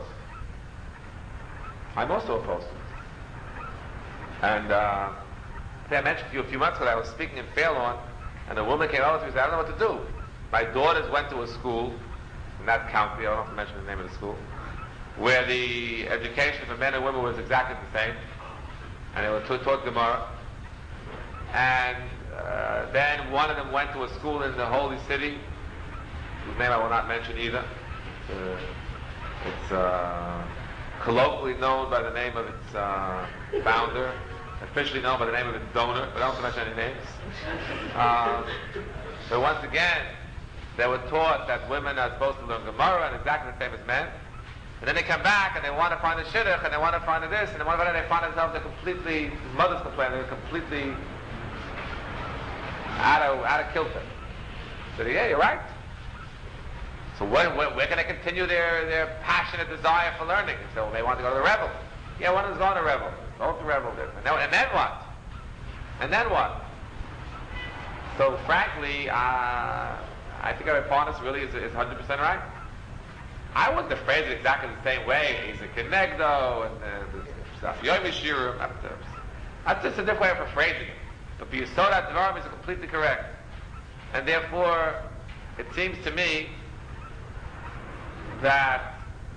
I'm also opposed to it. And uh, I mentioned to you a few months ago that I was speaking in Fairlawn, and a woman came over to me and said, I don't know what to do. My daughters went to a school in that county, I don't have to mention the name of the school, where the education for men and women was exactly the same, and they were taught, taught Gemara. And uh, then one of them went to a school in the Holy City, whose name I will not mention either. Uh, it's uh, colloquially known by the name of its uh, founder, officially known by the name of its donor, but I don't mention any names. Um, but once again, they were taught that women are supposed to learn Gemara and exactly the same as men. And then they come back and they want to find the shidduch and they want to find the this and they want to find it, they find themselves they're completely, his mother's complaint, they're completely out of, out of kilter. So yeah, you're right. So where, where, where can they continue their, their passionate desire for learning? So well, they want to go to the Revel. Yeah, one is going to Revel. Go to Revel. And then, and then what? And then what? So frankly, uh, I think our Parnas really is, is one hundred percent right. I wouldn't have phrased it exactly the same way. He's a Kenegdo, and uh, Yomi Shirim. That's just a different way of phrasing it. But B'Yisod HaDvarim is completely correct. And therefore, it seems to me that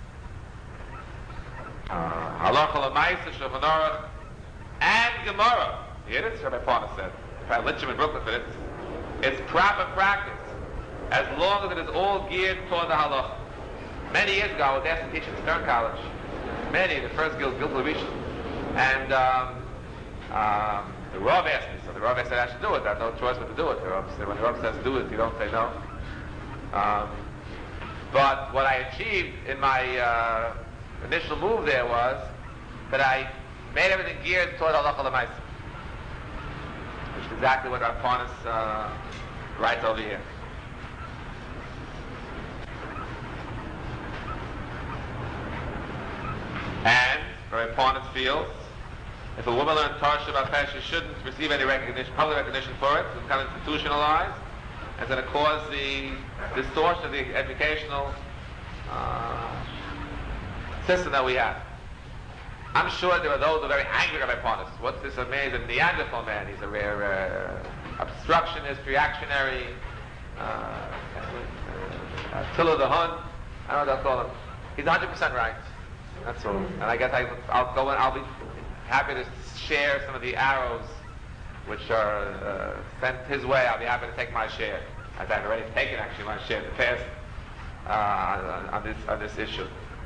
Halacha L'Maisa, Shulchan Aruch, and Gemara, here it is, Rabbi Parnas said, if I lynch him in Brooklyn for this, it's proper practice, as long as it is all geared toward the halacha. Many years ago, I was asked to teach at Stern College, many, the first Gil, Gil Rishon, and um, um, the Rav asked me, so the Rav said I should do it. I had no choice but to do it. The Rav said, when the Rav says do it, you don't say no. Um, but what I achieved in my uh, initial move there was that I made everything geared toward halacha l'maisa, which is exactly what Rav Parnas uh, writes over here. And Rav Parnas feels if a woman learns Torah Shabbat Peh, she shouldn't receive any recognition, public recognition for it. It's become institutionalized. It's going to cause the distortion of the educational uh, system that we have. I'm sure there are those who are very angry about Parnas. What's this man? He's a Neanderthal man. He's a rare uh, obstructionist, reactionary, uh, Attila the Hun. I don't know what I'll call him. He's one hundred percent right. That's all. And I guess I, I'll go and I'll be happy to share some of the arrows which are uh, sent his way. I'll be happy to take my share, as I've already taken actually my share in the past uh, on, on this on this issue.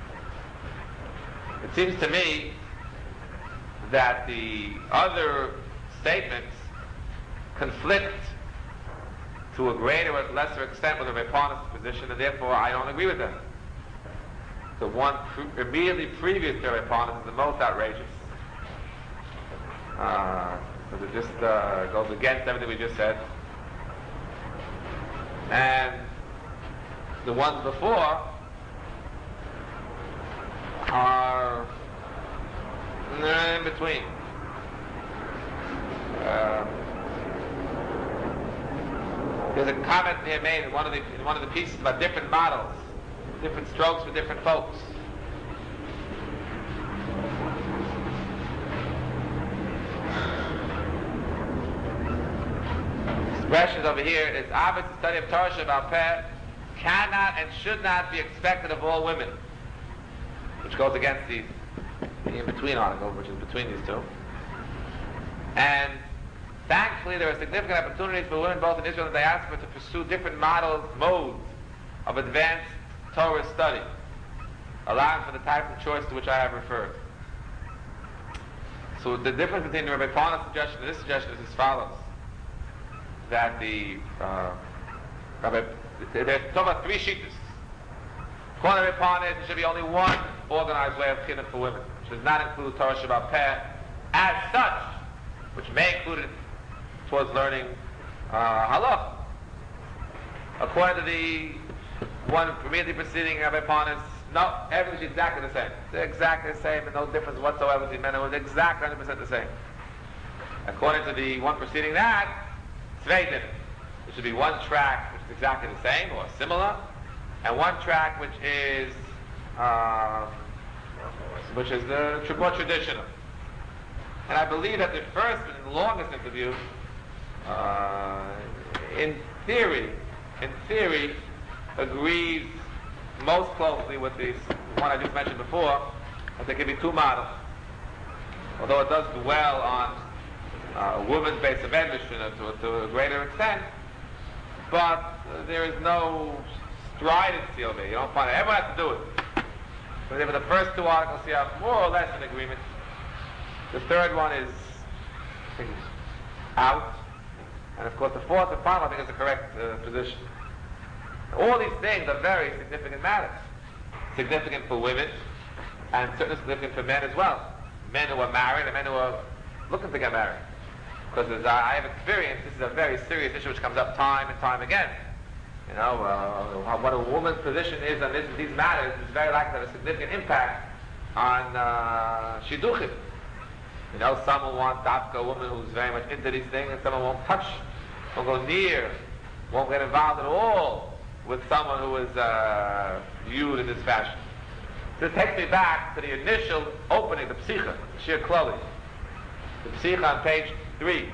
It seems to me that the other statements conflict to a greater or lesser extent with the Rabbi Parnas' position, and therefore I don't agree with them. The one pre- immediately previous to Rabbi Parnas is the most outrageous. Uh, because it just uh, goes against everything we just said. And the ones before are in between. Uh, there's a comment here made in one of the in one of the pieces about different models, different strokes for different folks. Expressions over here is obvious the study of Torah Shabbat Peh cannot and should not be expected of all women, which goes against the, the in-between article, which is between these two. And thankfully there are significant opportunities for women both in Israel and diaspora to pursue different models, modes of advanced Torah study, allowing for the type of choice to which I have referred. So the difference between the Rabbi Parnas' suggestion and this suggestion is as follows. That the uh, Rabbi, there's talking about three shittas. According to Rabbi Parnas, there should be only one organized way of chinuch for women, which does not include Torah Shabbat Peh as such, which may include it towards learning uh, halach. According to the one immediately preceding Rabbi Parnas, no, everything's exactly the same. They're exactly the same, and no difference whatsoever between men and women. They're exactly one hundred percent the same. According to the one preceding that, There should be one track which is exactly the same or similar, and one track which is uh, which is the more traditional. And I believe that the first and longest interview, uh, in theory, in theory, agrees most closely with the one I just mentioned before, that there can be two models. Although it does dwell on Uh, women's base of Edmishon to, to a greater extent, but uh, there is no stridency over it. You don't find it. Everyone has to do it. But even the first two articles you have more or less in agreement. The third one is, I think, out. And of course the fourth and final, I think, is the correct uh, position. All these things are very significant matters. Significant for women, and certainly significant for men as well. Men who are married and men who are looking to get married. Because as I have experienced, this is a very serious issue which comes up time and time again. You know, uh, what a woman's position is on this, these matters is very likely to have a significant impact on uh, shidduchim. You know, some will want Dafka, a woman who's very much into these things, and someone won't touch, won't go near, won't get involved at all with someone who is uh, viewed in this fashion. This takes me back to the initial opening, the Psicha, Shir Klali. The Psicha on page three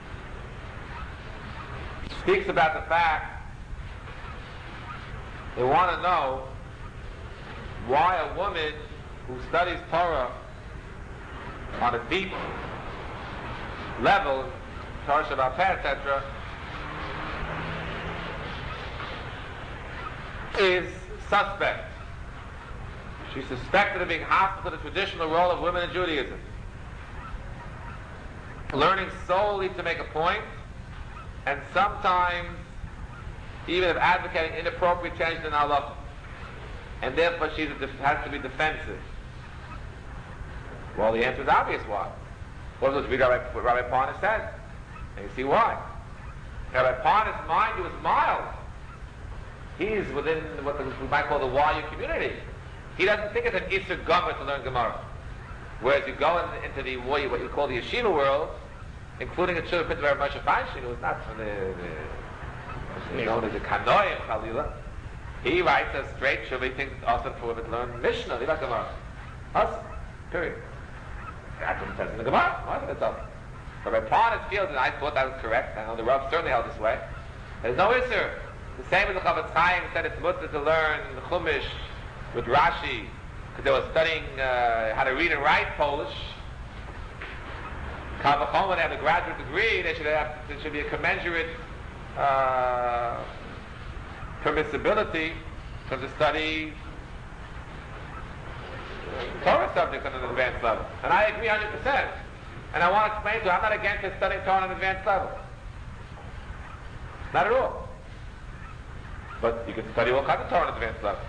speaks about the fact they want to know why a woman who studies Torah on a deep level, Torah Shabbat Peh, et cetera, is suspect. She's suspected of being hostile to the traditional role of women in Judaism. Learning solely to make a point, and sometimes even of advocating inappropriate changes in halacha. And therefore she has to be defensive. Well, the answer is obvious why. Well, let's read what Rabbi Parnas said, and you see why. Rabbi Parnas, mind you, is mild. He's within what we might call the Waya community. He doesn't think it's an Isser Gomer to learn Gemara. Whereas you go in, into the what you, what you call the yeshiva world, including a Shuvah Pittsburgh Moshe Feinstein, who is not from the, the, the known as the Kanoim Chalila. He writes a straight Shuvah. He thinks it's awesome for women to learn Mishnah, not Gemara. Awesome. Period. That's what it says in the Gemara. Awesome. It's awesome. But Rabbi Parnas feels that I thought that was correct. I know the Rav certainly held this way. There's no Isser. The same as the Chavetz Chaim said it's mutter to learn the Chumash with Rashi, because they were studying uh, how to read and write Polish. Kal v'chomer, when they have a graduate degree, they should have there should be a commensurate uh, permissibility for to study Torah subjects on an advanced level. And I agree one hundred percent. And I want to explain to you, I'm not against studying Torah on an advanced level. Not at all. But you can study all kinds of Torah on an advanced level.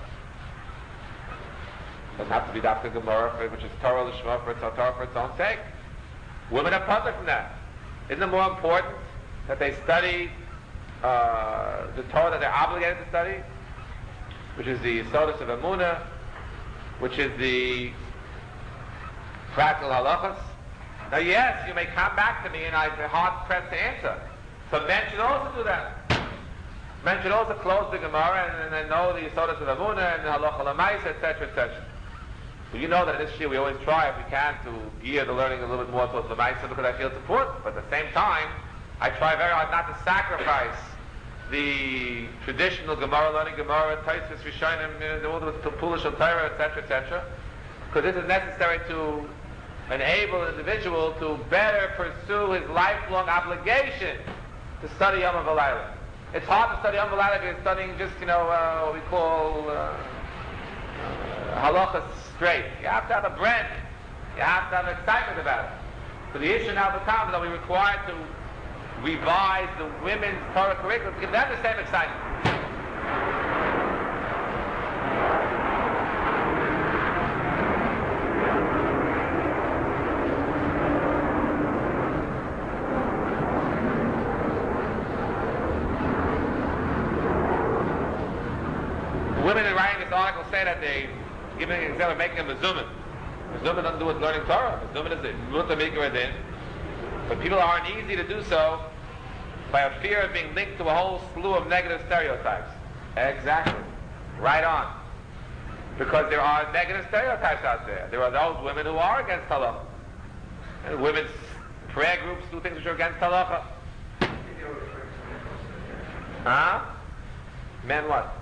It doesn't have to be Dafka Gemara, which is Torah L'Shma for its own Torah for its own sake. Women are puzzled from that. Isn't it more important that they study uh, the Torah that they're obligated to study, which is the Yesodus of Emunah, which is the practical halachas? Now, yes, you may come back to me, and I'm hard pressed to answer. So men should also do that. Men should also close the Gemara and, and know the Yesodus of Emunah and the Halacha L'Maisa, et cetera, et cetera. Well, you know that this year we always try, if we can, to gear the learning a little bit more towards L'Maisa because I feel it's important. But at the same time, I try very hard not to sacrifice the traditional Gemara learning, Gemara, Taisus, Rishonim, all the Pulish Torah, et cetera, et cetera, because this is necessary to enable an individual to better pursue his lifelong obligation to study Yom HaValayla. It's hard to study Yom HaValayla if you're studying just, you know, uh, what we call uh, uh, halachas straight. You have to have a brand. You have to have excitement about it. So the issue now becomes that we're required to revise the women's Torah curriculum to give them the same excitement. Women in writing this article say that they, giving an example, making a mezuzah. Mezuzah doesn't do with learning Torah. Mezuzah is a mutar mikra din. But people aren't easy to do so by a fear of being linked to a whole slew of negative stereotypes. Exactly. Right on. Because there are negative stereotypes out there. There are those women who are against halacha. And women's prayer groups do things which are against halacha. Huh? Men what?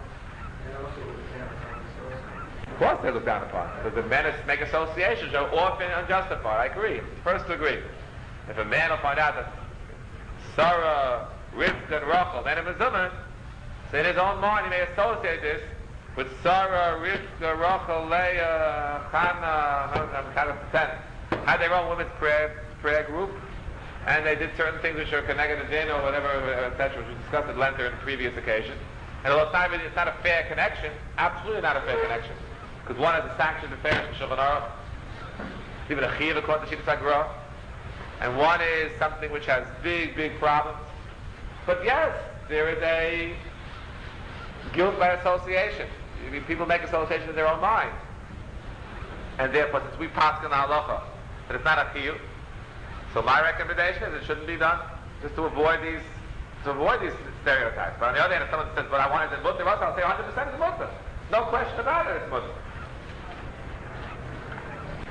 Of course they look down upon. Because the men make associations are often unjustified. I agree. First to agree. If a man will find out that Sarah, Rivka, and Rachel made a mezuzah, so in his own mind he may associate this with Sarah, Rivka, Rachel, Leah, Chana, I'm kind of ten. Had their own women's prayer prayer group, and they did certain things which are connected to din or whatever, et cetera, which we discussed at length in previous occasion. And although it's not, really, it's not a fair connection, absolutely not a fair connection, because one has a sanctioned affair from Shulchan Aruch, even a chiyuv according to Shittas HaGra, and one is something which has big, big problems. But yes, there is a guilt by association. I mean, people make associations in their own mind. And therefore, since we pass in the halacha, that it's not a chiyuv, so my recommendation is it shouldn't be done, just to avoid these to avoid these stereotypes. But on the other hand, if someone says, "But I want it in mutter," I'll say one hundred percent it's mutter. No question about it, it's mutter.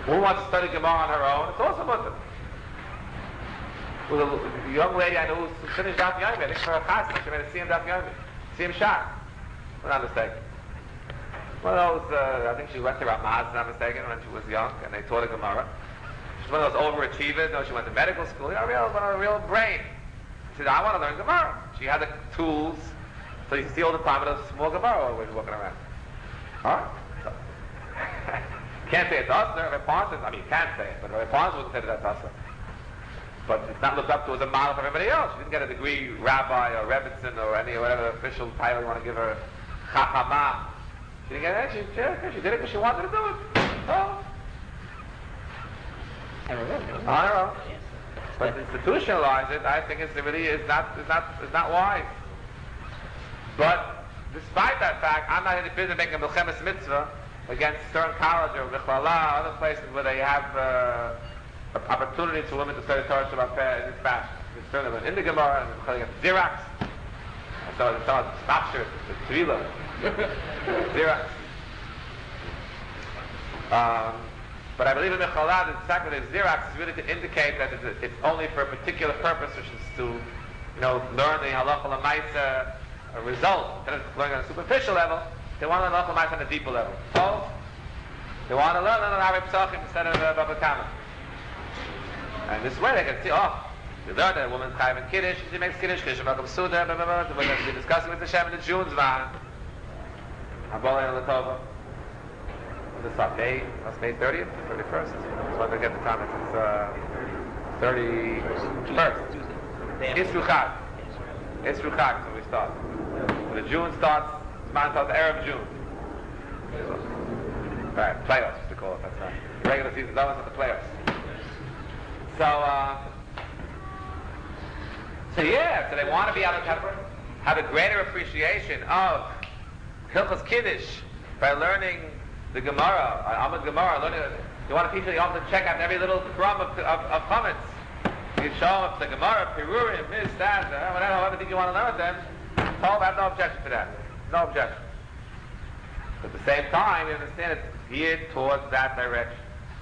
Who wants to study Gemara on her own? It's also mutter. With a young lady I know who finished Daf Yomi, I think for her chasna, she made a Siyam Daf Yomi. Siyam Shah. If I'm not mistaken. One of those, uh, I think she went to Ramaz, if I'm not mistaken, when she was young, and they taught her Gemara. She's one of those overachievers. You know, she went to medical school. You know, real, one of a real brain. She said, I want to learn Gemara. She had the tools, so you see all the time with a small Gemara when she's walking around. Alright? So, can't say it's us, Rabbi Pons, I mean, you can say it, but Rabbi Pons wouldn't say that that's us. But it's not looked up to as a model for everybody else. She didn't get a degree, rabbi or rebbitzin or any whatever official title you want to give her, chachama. She didn't get that. She, she, she did it because she wanted to do it. Oh. On her own. But to institutionalize it, I think it's really is not is not is not wise. But despite that fact, I'm not in the business of making a milchemes mitzvah against Stern College or Bichlala, other places where they have uh, opportunity to women to study Torah Shabbat in this fashion. It's turn them in the Gemara and calling it Xerox. And so it's not stop shirt, it's Tvila. Xerox. Um, but I believe in Mechalad, the fact that it's Xerox is really to indicate that it's, it's only for a particular purpose, which is to, you know, learn the halacha l'maisa uh, result. Instead of learning on a superficial level, they want to learn halacha l'maisa on a deeper level. So, they want to learn on Harei Pesachim instead of uh, Baba Kama. And this way they can see, oh, we learned that a woman's chayav in Kiddush, she makes Kiddush, Kiddush, Malkum Suda, blah, blah, blah, we're going to be discussing with Hashem in the June's van. Habolei and Latova. What's this up, May? That's May thirtieth, thirty-first? That's when they get the time. It's uh, thirty-first. Isru Chag. Isru Chag, so we start. When the June starts, this man starts Erev June. Right, playoffs, used to call it, that's right. The regular season, that was at the playoffs. So, uh, so yeah, so they want to be able to have, have a greater appreciation of Hilchos Kiddush by learning the Gemara, Amud Gemara, learning it. You want to teach them, you want to check out every little crumb of, of, of chametz. You show them the Gemara, Pirurim, this, that, uh, whatever, however thing you want to learn with them. So I have no objection to that. No objection. But at the same time, you understand it's geared towards that direction.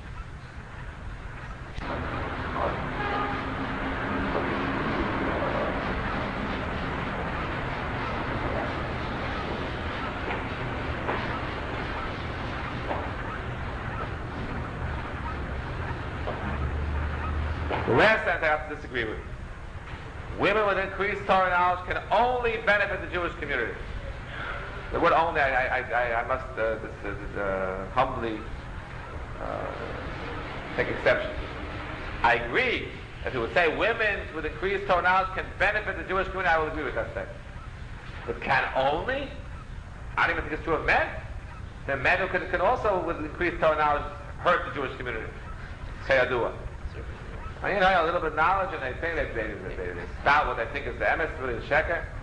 The last sentence I have to disagree with. Women with increased Torah knowledge can only benefit the Jewish community. The word only, I, I, I, I must uh, this, this, uh, humbly uh, take exception. I agree. If you would say women with increased Torah knowledge can benefit the Jewish community, I will agree with that statement. But can only? I don't even think it's true of men. Then men who can, can also, with increased Torah knowledge, hurt the Jewish community. Say adua. I mean, you know, a little bit of knowledge, and they think they, they, they, they start what they think is the emes, really the sheker.